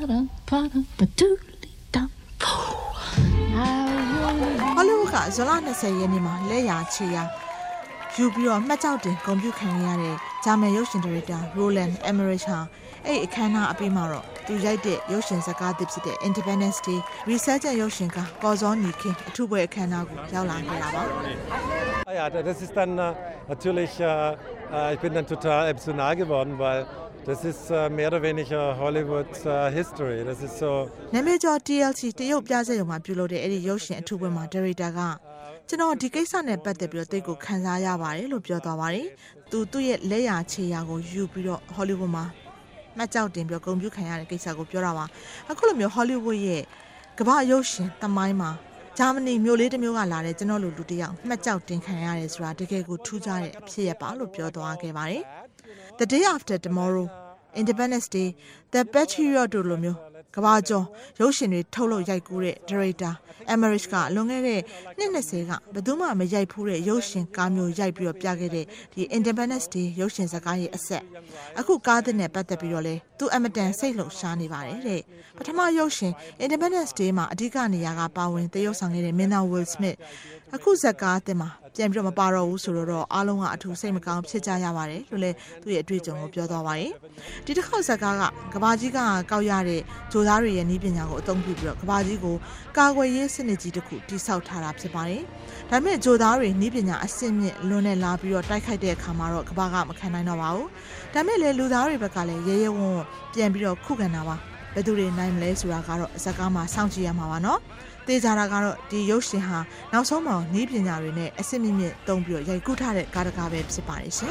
S1: Hollywood ကဇွန်လ20ရက်နေ့မှာလက်ရာချေရာယူပြီးတော့မှတ်ကြောက်တင်ဂုဏ်ပြုခံရတဲ့ဂျာမန်ရုပ်ရှင်ဒါရိုက်တာ Roland Emmerich ဟာအဲ့အခမ်းအနားအပြီးမှာတော့သူရိုက်တဲ့ရုပ်ရှင်ဇာတ်ကားသစ်ဖြစ်တဲ့ Independence Day Researcher ရုပ်ရှင်ကကော်ဇောနီခင်အထူးပွဲအခမ်းအနားကိုရောက်လာခဲ့တာပါ
S3: Ja, das ist dann natürlich ich bin dann total emotional geworden, weil das ist mehr oder weniger Hollywood history. Das ist so
S1: နာမည်ကျော် TLC တရုတ်ပြဆက်ရုံမှာပြုလုပ်တဲ့အဲ့ဒီရုပ်ရှင်အထူးပွဲမှာဒါရိုက်တာကကျွန်တော်ဒီကိစ္စနဲ့ပတ်သက်ပြီးတော့တိတ်ကိုခံစားရပါတယ်လို့ပြောသွားပါတယ်သူ့ရဲ့လက်ရာခြေရာကိုယူပြီးတော့ Hollywood မှာမှတ်ကြောက်တင်ပြီးဂုဏ်ပြုခံရတဲ့ကိစ္စကိုပြောတာပါအခုလိုမျိုး Hollywood ရဲ့ကမ္ဘာရုပ်ရှင်သမိုင်းမှာဂျာမနီမြို့လေးတစ်မျိုးကလာတဲ့ကျွန်တော်လူတစ်ယောက်မှတ်ကြောက်တင်ခံရတယ်ဆိုတာတကယ်ကိုထူးခြားတဲ့အဖြစ်ရပါလို့ပြောသွားခဲ့ပါတယ် The Day After Tomorrow Independence Day The Patriot တို့လိုမျိုးကဘာကျော်ရုပ်ရှင်တွေထုတ်လုပ်ရိုက်ကူးတဲ့ director Emmerich ကလွန်ခဲ့တဲ့နှစ်20ကဘယ်သူမှမရိုက်ဖူးတဲ့ရုပ်ရှင်ကားမျိုးရိုက်ပြီးတော့ပြခဲ့တဲ့ဒီ Independence Day ရုပ်ရှင်ဇာတ်ကားရဲ့အဆက်အခုကားတဲ့နဲ့ပတ်သက်ပြီးတော့လဲသူအမတန်စိတ်လှုပ်ရှားနေပါတယ်တဲ့ပထမရုပ်ရှင် Independence Day မှာအဓိကနေရာကပါဝင်သရုပ်ဆောင်ခဲ့တဲ့မင်းသား Will Smith အခုဇာတ်ကားတဲ့မှာပြန်ပြီးတော့မပါတော့ဘူးဆိုတော့အားလုံးကအထူးစိတ်မကောင်းဖြစ်ကြရပါတယ်လို့လဲသူ့ရဲ့အတွေ့အကြုံကိုပြောသွားပါတယ်ဒီတစ်ခေါက်ဇာတ်ကားကကဘာကြီးကကောက်ရတဲ့ဂျိုသားတွေရဲ့နည်းပညာကိုအသုံးပြုပြီးတော့ကဘာကြီးကိုကာကွယ်ရေးစနစ်ကြီးတစ်ခုတိစောက်ထားတာဖြစ်ပါတယ်ဒါပေမဲ့ဂျိုသားတွေနည်းပညာအဆင့်မြင့်လွန်နဲ့လာပြီးတော့တိုက်ခိုက်တဲ့အခါမှာတော့ကဘာကမခံနိုင်တော့ပါဘူးဒါပေမဲ့လေလူသားတွေဘက်ကလည်းရဲရဲဝံ့ဝံ့ပြန်ပြီးတော့ခုခံတာပါဘယ်သူတွေနိုင်မလဲဆိုတာကတော့ဇာတ်ကားမှာစောင့်ကြည့်ရမှာပါနော်တေးကြတာကတော့ဒီရုပ်ရှင်ဟာနောက်ဆုံးမှာနည်းပညာတွေနဲ့အစစ်မြင့်သုံးပြီးတော့ရိုက်ကူးထားတဲ့ကားတကားပဲဖြစ်ပါတယ်ရှင်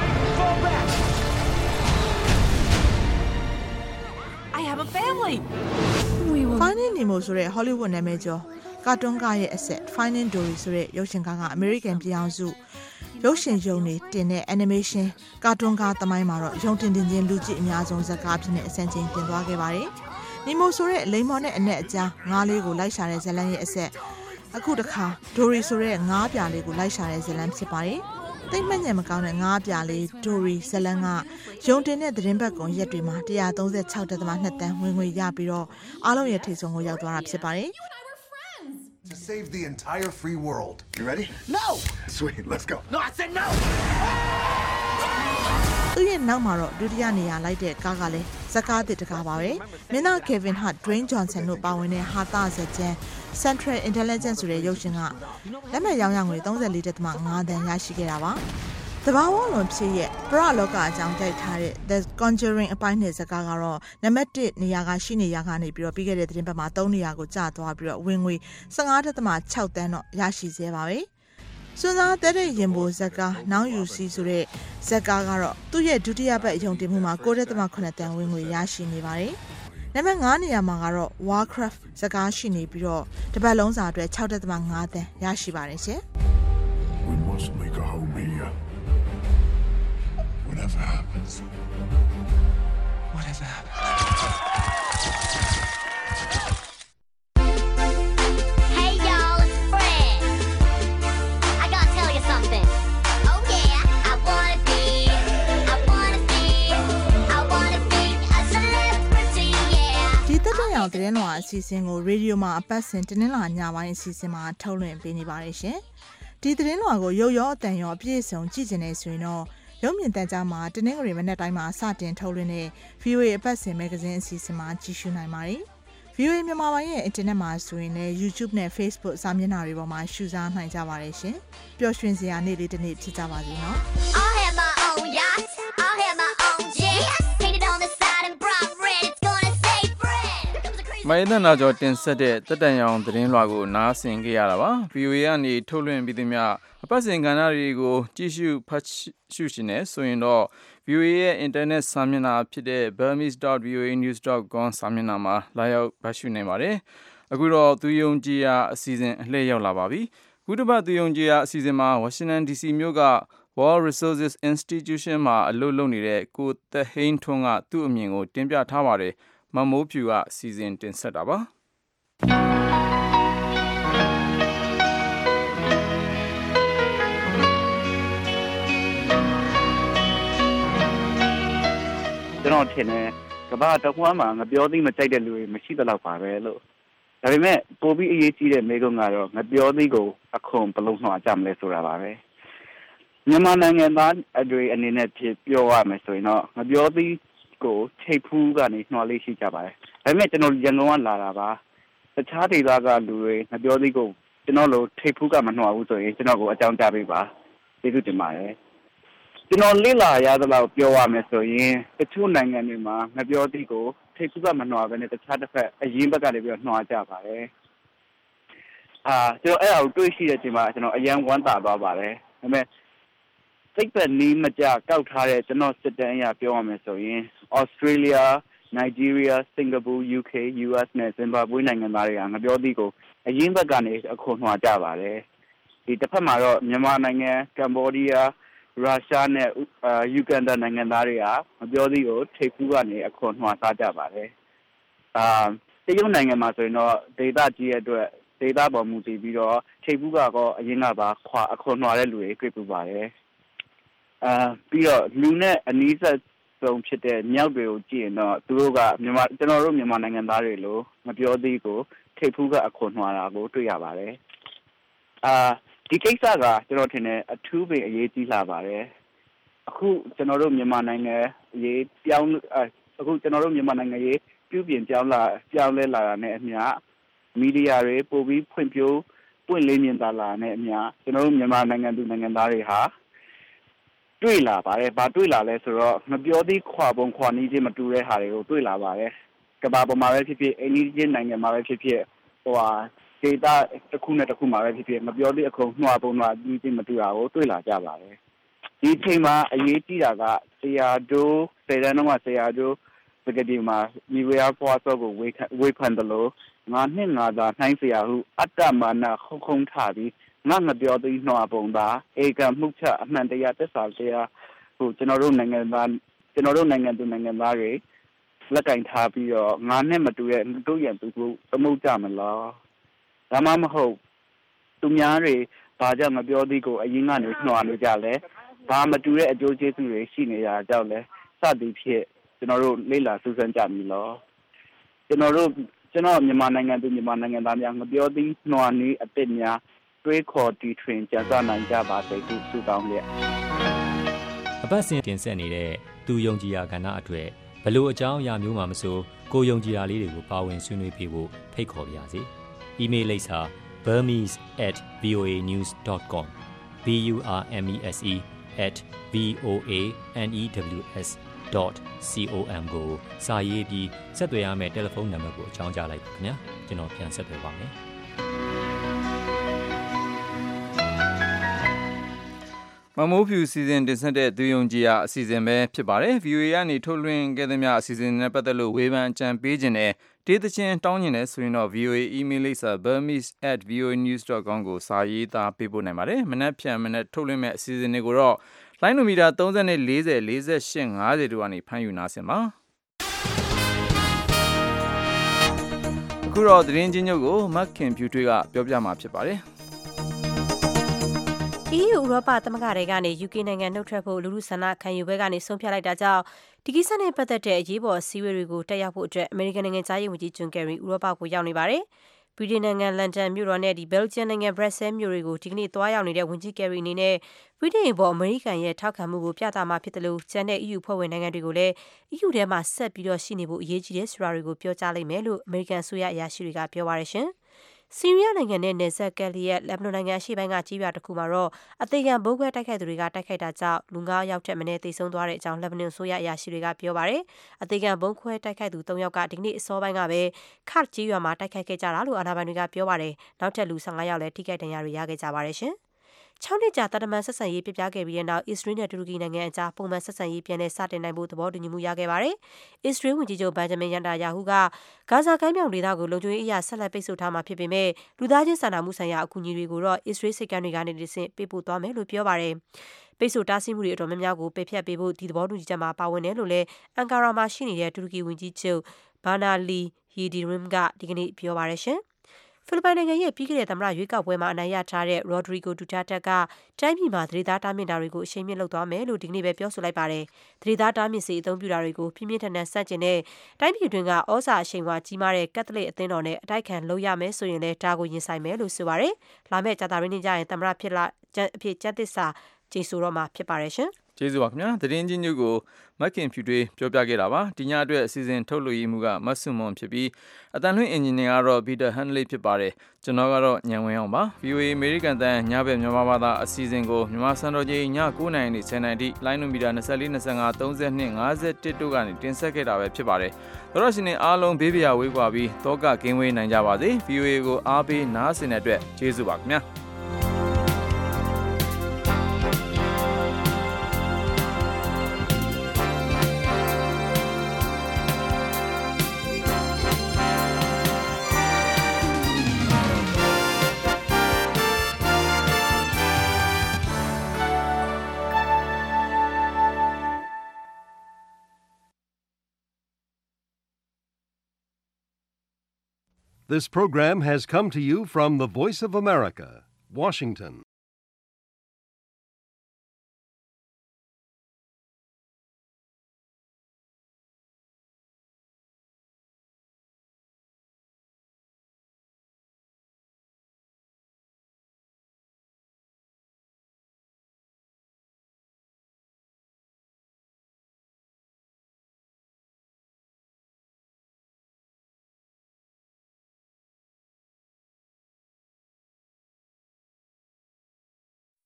S4: I have a family.
S1: Finding Nemo ဆိုတဲ့ Hollywood နာမည်ကျော်ကာတွန်းကားရဲ့အဆက် Finding Dory ဆိုတဲ့ရုပ်ရှင်ကားက American ပြည်အောင်စုရုပ်ရှင်ရုံတွေတင်တဲ့ animation ကာတွန်းကားသမိုင်းမှာတော့ရုံတင်ချင်းလူကြည့်အများဆုံးဇာတ်ကားဖြစ်တဲ့အဆင့်ချင်းတင်သွားခဲ့ပါတယ်။ Nemo ဆိုတဲ့လိမ္မော်နဲ့အနက်အကြားငါးလေးကိုလိုက်ရှာတဲ့ဇာတ်လမ်းရဲ့အဆက်အခုတခါ Dory ဆိုတဲ့ငါးပြာလေးကိုလိုက်ရှာတဲ့ဇာတ်လမ်းဖြစ်ပါတယ်။တိတ်မှတ်ညံမကောင်းတဲ့ငါးပြာလေး Dory ဇာတ်လမ်းကရုံတင်တဲ့သတင်းပတ်ကွန်ရက်တွေမှာ 136.2 တန်းဝင်ငွေရပြီးတော့အားလုံးရဲ့ထိပ်ဆုံးကိုရောက်သွားတာဖြစ်ပါတယ်။
S5: To save the entire free world. You ready? No! Sweet, let's go.
S4: No, I said no!
S1: သူရဲ့နောက်မှာတော့ဒုတိယနေရာလိုက်တဲ့ကားကလည်းဇကားတစ်တကားပါပဲမင်းသား Kevin Hart, Dwayne Johnson တို့ပါဝင်တဲ့ဟာတာဇက်ကျန် Central Intelligence ဆိုတဲ့ရုပ်ရှင်ကလက်မှတ်ရောင်းရငွေ 34.5 တန်းရရှိခဲ့တာပါတဘာဝလွန်ဖြစ်ရဲ့ပရလောကအကြောင်းကြိုက်ထားတဲ့ The Conjuring အပိုင်းနဲ့ဇကားကတော့နံပါတ်1နေရာကရှိနေရာကနေပြီးတော့ပြီးခဲ့တဲ့သတင်းပတ်မှာ3နေရာကိုကျသွားပြီးတော့ဝင်ငွေ 15.6 တန်းတော့ရရှိသေးပါပဲစွန်းစားတဲ့ရင်ပိုဇက်ကား Now You See ဆိုတဲ့ဇက်ကားကတော့သူ့ရဲ့ဒုတိယပတ်ရုံတင်မှုမှာ 9.8 တန်းဝင်ငွေရရှိနေပါတယ်။နံပါတ်5နေရာမှာကတော့ Warcraft ဇက်ကားရှိနေပြီးတော့တပတ်လုံးစာအတွက် 6.5 တန်းရရှိပါတယ်ရှင်။
S5: We must make a home here. Whatever happens.
S4: Whatever happens.
S6: Hey y'all, it's Fred. I gotta tell you something. Oh yeah, I wanna be a celebrity, yeah.
S1: ဒီတက်တဲ့အောင်သတင်းလွှာအစီအစဉ်ကိုရေဒီယိုမှာအပတ်စဉ်တင်းလာညပိုင်းအစီအစဉ်မှာထုတ်လွှင့်ပေးနေပါတယ်ရှင်။ဒီသတင်းလွှာကိုရုပ်ရောအတန်ရောအပြည့်စုံကြည့်ကျင်နေဆိုရင်တော့ရုပ်မြင်သံကြားမှာတနင်္ဂနွေမနက်တိုင်းမှာစတင်ထုတ်လွှင့်တဲ့ VOA အပတ်စဉ်မဂ္ဂဇင်းအစီအစဉ်မှာကြည့်ရှုနိုင်ပါတယ်။ VOA မြန်မာပိုင်းရဲ့အင်တာနက်မှာဆိုရင်လည်း YouTube နဲ့ Facebook စာမျက်နှာတွေပေါ်မှာရှုစားနိုင်ကြပါတယ်ရှင်။ပျော်ရွှင်စရာနေ့လေးတစ်နေ့ဖြစ်ကြပါစေနော်။
S6: I'll have my own yacht. I'll have my own jet. Painted on the side in bright red. It's gonna say Fred.
S2: မိုင်းတန်နာကျော်တင်ဆက်တဲ့တက်တန်ရောင်သတင်းလွှာကိုနားဆင်ခဲ့ရတာပါ VOA ကနေထုတ်လွှင့်ပြီးသမျှအပတ်စဉ်ကဏ္ဍတွေကိုကြည့်ရှုဖတ်ရှုရှင်နေဆိုရင်တော့ VOA ရဲ့ internet စာမျက်နှာဖြစ်တဲ့ burmese.voanews.com စာမျက်နှာမှာလာရောက်ဖတ်ရှုနိုင်ပါတယ်အခုတော့သူယုံကြည်ရာအစီအစဉ်အလှည့်ရောက်လာပါပြီခုတစ်ပတ်သူယုံကြည်ရာအစီအစဉ်မှာ Washington DC မြို့က World Resources Institution မှာအလုပ်လုပ်နေတဲ့ကိုသက်ဟိန်းထွန်းကသူ့အမြင်ကိုတင်ပြထားပါတယ်မမိုးဖြူကစီစဉ်တင်ဆက်တာပါ
S12: ကျွန်တော်ထင်တယ်ကမ္ဘာတစ်ဝန်းမှာငပြောသေးမကြိုက်တဲ့လူတွေမရှိသလောက်ပါပဲလို့ဒါပေမဲ့ပိုပြီးအရေးကြီးတဲ့မိကုံကတော့ငပြောသေးကိုအခုံဘလုံးနှောကြမလဲဆိုတာပါပဲမြန်မာနိုင်ငံသားအတွေအနေနဲ့ပြောရမယ်ဆိုရင်တော့ငပြောသေးကိုထိတ်ဖူးကနေနှောလေးရှိကြပါတယ်ဒါပေမဲ့ကျွန်တော်ရန်ကုန်ကလာတာပါတခြားဒေသကလူတွေငပြောသေးကိုကျွန်တော်လိုထိတ်ဖူးကမနှောဘူးဆိုရင်ကျွန်တော်ကိုအကြောင်းကြားပေးပါကျေးဇူးတင်ပါတယ်ကျွန်တော်လေ့လာရသလောက်ပြောရမယ်ဆိုရင်တချို့နိုင်ငံတွေမှာငပြောသေးကိုထိတ်ဖူးကမနှောဘဲနဲ့တခြားတစ်ဖက်အရင်ဘက်ကနေပြီးတော့နှောကြပါတယ်
S8: ကျွန်တော်အဲ့ဒါကိုတွေးရှိတဲ့အချိန်မှာကျွန်တော်အရန်ဝမ်းသာသွားပါတယ်ဒါပေမဲ့စိတ်သက်နီးမကြကောက်ထားတဲ့ကျွန်တော်စစ်တမ်းအရပြောရမယ်ဆိုရင် Australia Nigeria Singapore UK US နဲ့ Zimbabwe နိုင်ငံသားတွေကငပြောသည့်ကိုအရင်ဘက်ကနေအခွန်နှွာကြပါတယ်ဒီတစ်ဖက်မှာတော့မြန်မာနိုင်ငံကမ္ဘောဒီးယားရုရှားနဲ့ယူဂန်ဒါနိုင်ငံသားတွေကမပြောသည့်ကိုထိပ်ဖူးကနေအခွန်နှွာစားကြပါတယ်တရုတ်နိုင်ငံမှာဆိုရင်တော့ဒေသကြီးရဲ့အတွက်ဒေသပေါ်မူတည်ပြီးတော့ထိပ်ဖူးကတော့အရင်ကပါခွာအခွန်နှွာတဲ့လူတွေတွေ့ပူပါတယ်ပြီးတော့လူနဲ့အနီးစပ်ဆုံးဖြစ်တဲ့မြောက်တွေကိုကြည့်ရင်တော့သူတို့ကကျွန်တော်တို့မြန်မာနိုင်ငံသားတွေလို့မပြောသေးကိုထိပ်ဖူးကအခွန်နှွာတာကိုတွေ့ရပါတယ်ဒီကိစ္စကကျွန်တော်ထင်တယ်အထူးပင်အရေးကြီးလာပါတယ်အခုကျွန်တော်တို့မြန်မာနိုင်ငံရေးပြောင်းအခုကျွန်တော်တို့မြန်မာနိုင်ငံရေးပြုပြင်ပြောင်းလဲလာတာနဲ့အမျှမီဒီယာတွေပိုပြီးဖွံ့ဖြိုးပွင့်လင်းမြင်သာလာနဲ့အမျှကျွန်တော်တို့မြန်မာနိုင်ငံသူနိုင်ငံသားတွေဟာတွေ့လာပါတယ်။ဘာတွေ့လာလဲဆိုတော့မပြောသေးခွာပုံခွာနည်းချင်းမတူတဲ့ဟာတွေကိုတွေ့လာပါတယ်။ကမ္ဘာပေါ်မှာပဲဖြစ်ဖြစ်အိန္ဒိယနိုင်ငံမှာပဲဖြစ်ဖြစ်ဒေသတစ်ခုနဲ့တစ်ခုမှာပဲဖြစ်ဖြစ်မပြောသေးအခုနှွာပုံနှွာနည်းချင်းမတူတာကိုတွေ့လာကြပါတယ်။ဒီချိန်မှာအရေးကြီးတာကဆရာတို့ဆယ်တန်းတော့ဆရာတို့စကားဒီမှာညီဝရဖွာစောကိုဝေဖန်တယ်လို့ငါနှစ်ငါသာနှိုင်းဆရာဟုအတ္တမာနခုံထားပြီးငါမပြောသေးနှွာပုံသာဧကမှုချအမှန်တရားသစ္စာတရားကျွန်တော်တို့နိုင်ငံသူနိုင်ငံသားတွေလက်ကင်ထားပြီးတော့ငါနဲ့မတူတဲ့တို့ရန်သူကိုသမုတ်ကြမလားဒါမှမဟုတ်သူများတွေဘာကြောင့်မပြောသေးကိုအရင်ကနေနှွာနေကြလဲဘာမတူတဲ့အကျိုးကျေးဇူးတွေရှိနေတာကြောင့်လဲစသည်ဖြင့်ကျွန်တော်တို့လေ့လာစူးစမ်းကြမည်လို့ကျွန်တော်မြန်မာနိုင်ငံသူမြန်မာနိုင်ငံသားများမပြောသေးနှွာနေအစ်စ်များတွေးခေါ်တီထွင်ကြံစနိုင်ကြပါစေသူဆုတောင်းလျက်
S17: အပတ်စဉ်တင်ဆက်နေတဲ့သူယုံကြည်ရာကဏ္ဍအတွက်ဘလို့အကြောင်းအရာမျိုးမှမဆိုကိုယုံကြည်ရာလေးတွေကိုပါဝင်ဆွေးနွေးပေးဖို့ဖိတ်ခေါ်ပါရစေ။ email လိပ်စာ burmese@voanews.com burmese@voanews.com ကိုစာရေးပြီးဆက်သွယ်ရမယ့်တယ်လီဖုန်းနံပါတ်ကိုအကြောင်းကြားလိုက်ပါခင်ဗျာကျွန်တော်ပြန်ဆက်သွယ်ပါမယ်
S2: မမိုးဖြူစီစဉ်တင်ဆက်တဲ့သူယုံကြည်ရာအစီအစဉ်ပဲဖြစ်ပါတယ် VOA ကနေထုတ်လွှင့်ခဲ့သမျှအစီအစဉ်နဲ့ပတ်သက်လို့ဝေဖန်အကြံပေးခြင်းနဲ့ဒေသချင်းတောင်းကျင်တဲ့ဆိုရင်တော့ VOA email လိပ်စာ burmese@voanews.com ကိုစာရေးသားပေးပို့နိုင်ပါတယ်မနက်ဖြန်မနက်ထုတ်လွှင့်မဲ့အစီအစဉ်တွေကိုတော့လိုင်းနိုမီတာ30နဲ့40 48 50တို့ကနေဖမ်းယူနာဆင်ပါအခုတော့သတင်းချင်းချုပ်ကိုမတ်ခင်ဖြူထွေးကပြောပြမှာဖြစ်ပါတယ်
S10: EU ဥရောပသမဂ္ဂတွေကနေ UK နိုင်ငံနှုတ်ထွက်ဖို့လူထုဆန္ဒခံယူပွဲကနေဆုံးဖြတ်လိုက်တာကြောင့်ဒီကိစ္စနဲ့ပတ်သက်တဲ့အရေးပေါ်အစည်းအဝေးတွေကိုတက်ရောက်ဖို့အတွက်အမေရိကန်နိုင်ငံသားရေးဝန်ကြီးဂျွန်ကယ်ရီဥရောပကိုရောက်နေပါတယ်။ဗြိတိန်နိုင်ငံလန်ဒန်မြို့တော်နဲ့ဘယ်လ်ဂျီယံနိုင်ငံဘရက်ဆဲမြို့တွေကိုဒီကနေ့သွားရောက်နေတဲ့ဝန်ကြီးကယ်ရီအနေနဲ့ဗြိတိန်ပေါ်အမေရိကန်ရဲ့ထောက်ခံမှုကိုပြသမှာဖြစ်တယ်လို့ကျန်တဲ့ EU ဖွဲ့ဝင်နိုင်ငံတွေကိုလည်း EU ထဲမှာဆက်ပြီးတော့ရှိနေဖို့အရေးကြီးတဲ့ဆိုတာတွေကိုပြောကြားလိုက်မယ်လို့အမေရိကန်အစိုးရအရာရှိတွေကပြောပါရရှင်။ဆီးရီးယားနိုင်ငံနဲ့နယ်စပ်ကပ်လျက်လက်ဘနွန်နိုင်ငံအရှေ့ပိုင်းကကြီးပြတစ်ခုမှာတော့အသေးခံဘိုးခွဲတိုက်ခိုက်သူတွေကတိုက်ခိုက်တာကြောင့်လူ9ယောက်ထက်မနည်းသေဆုံးသွားတဲ့အကြောင်းလက်ဘနွန်အစိုးရအရာရှိတွေကပြောပါတယ်။အသေးခံဘုံခွဲတိုက်ခိုက်သူ3ယောက်ကဒီကနေ့အစောပိုင်းကပဲခတ်ကြီးရွာမှာတိုက်ခိုက်ခဲ့ကြတာလို့အာဏာပိုင်တွေကပြောပါတယ်။နောက်ထပ်လူ15ယောက်လည်းထိခိုက်ဒဏ်ရာတွေရခဲ့ကြပါတယ်ရှင်။6နှစ်ကြာတာတမန်ဆက်ဆံရေးပြပြခဲ့ပြီးတဲ့နောက်အစ္စရေးနဲ့တူရကီနိုင်ငံအကြားပုံမှန်ဆက်ဆံရေးပြန်လည်စတင်နိုင်ဖို့သဘောတူညီမှုရခဲ့ပါတယ်။အစ္စရေးဝန်ကြီးချုပ်ဘန်ဂျမင်ယန်တာယာဟုကဂါဇာကမ်းမြောင်ဒေသကိုလုံခြုံရေးအရာဆက်လက်ပိတ်ဆို့ထားမှာဖြစ်ပေမဲ့လူသားချင်းစာနာမှုဆိုင်ရာအကူအညီတွေကိုတော့အစ္စရေးစစ်ကမ်းတွေကနေတဆင့်ပေးပို့သွားမယ်လို့ပြောပါတယ်။ပိတ်ဆို့တားဆီးမှုတွေအတော်များများကိုပယ်ဖျက်ပေးဖို့ဒီသဘောတူညီချက်မှာပါဝင်တယ်လို့လည်းအန်ကာရာမှာရှိနေတဲ့တူရကီဝန်ကြီးချုပ်ဘာနာလီဟီဒီရမ်ကဒီကနေ့ပြောပါတယ်ရှင်။ဖိလစ်ပိုင်နိုင်ငံရဲ့ပြီးခဲ့တဲ့သမ္မတရွေးကောက်ပွဲမှာအနိုင်ရထားတဲ့ရော်ဒရီဂိုဒူတာတက်ကတိုင်းပြည်မှာသတိသားတားမြစ်တာတွေကိုအရှိန်မြင့်လုပ်သွားမယ်လို့ဒီကနေ့ပဲပြောဆိုလိုက်ပါတယ်။သတိသားတားမြစ်စီအသုံးပြုတာတွေကိုပြင်းပြင်းထန်ထန်ဆန့်ကျင်တဲ့တိုင်းပြည်တွင်းကဩဇာအရှိန်အဝါကြီးမားတဲ့ကက်သလစ်အသင်းတော်နဲ့အတိုက်ခံလုပ်ရမယ်ဆိုရင်လည်းဒါကိုရင်ဆိုင်မယ်လို့ဆိုပါတယ်။လာမယ့်ကြာသပတေးနေ့ကျရင်သမ္မတအဖြစ်ကျမ်းသစ္စာကျိန်ဆိုတော့မှာဖြစ်ပါတယ်ရှင်။
S2: ကျေးဇူးပါခင်ဗျာသတင်းကြီးညွတ်ကိုမက်ခင်ဖြူတွေပြောပြခဲ့တာပါဒီညအတွက်အစီအစဉ်ထုတ်လွှင့်မှုကမတ်ဆွန်မွန်ဖြစ်ပြီးအတန်လွှင့်အင်ဂျင်နီယာကတော့ဘီတာဟန်လေးဖြစ်ပါတယ်ကျွန်တော်ကတော့ညံဝင်းအောင်ပါ VOA အမေရိကန်တန်ညဘက်မြန်မာဘာသာအစီအစဉ်ကိုမြန်မာစံတော်ချိန်ည9:00နာရီနဲ့10:00နာရီထိလိုင်းနူမီတာ24 25 32 51တို့ကနေတင်ဆက်ခဲ့တာပဲဖြစ်ပါတယ်သောရရှင်တွေအားလုံးဘေးပြာဝေးကွာပြီးတောကကင်းဝေးနိုင်ကြပါစေ VOA ကိုအားပေးနားဆင်တဲ့အတွက်ကျေးဇူးပါခင်ဗျာ
S9: This program has come to you from the Voice of America, Washington.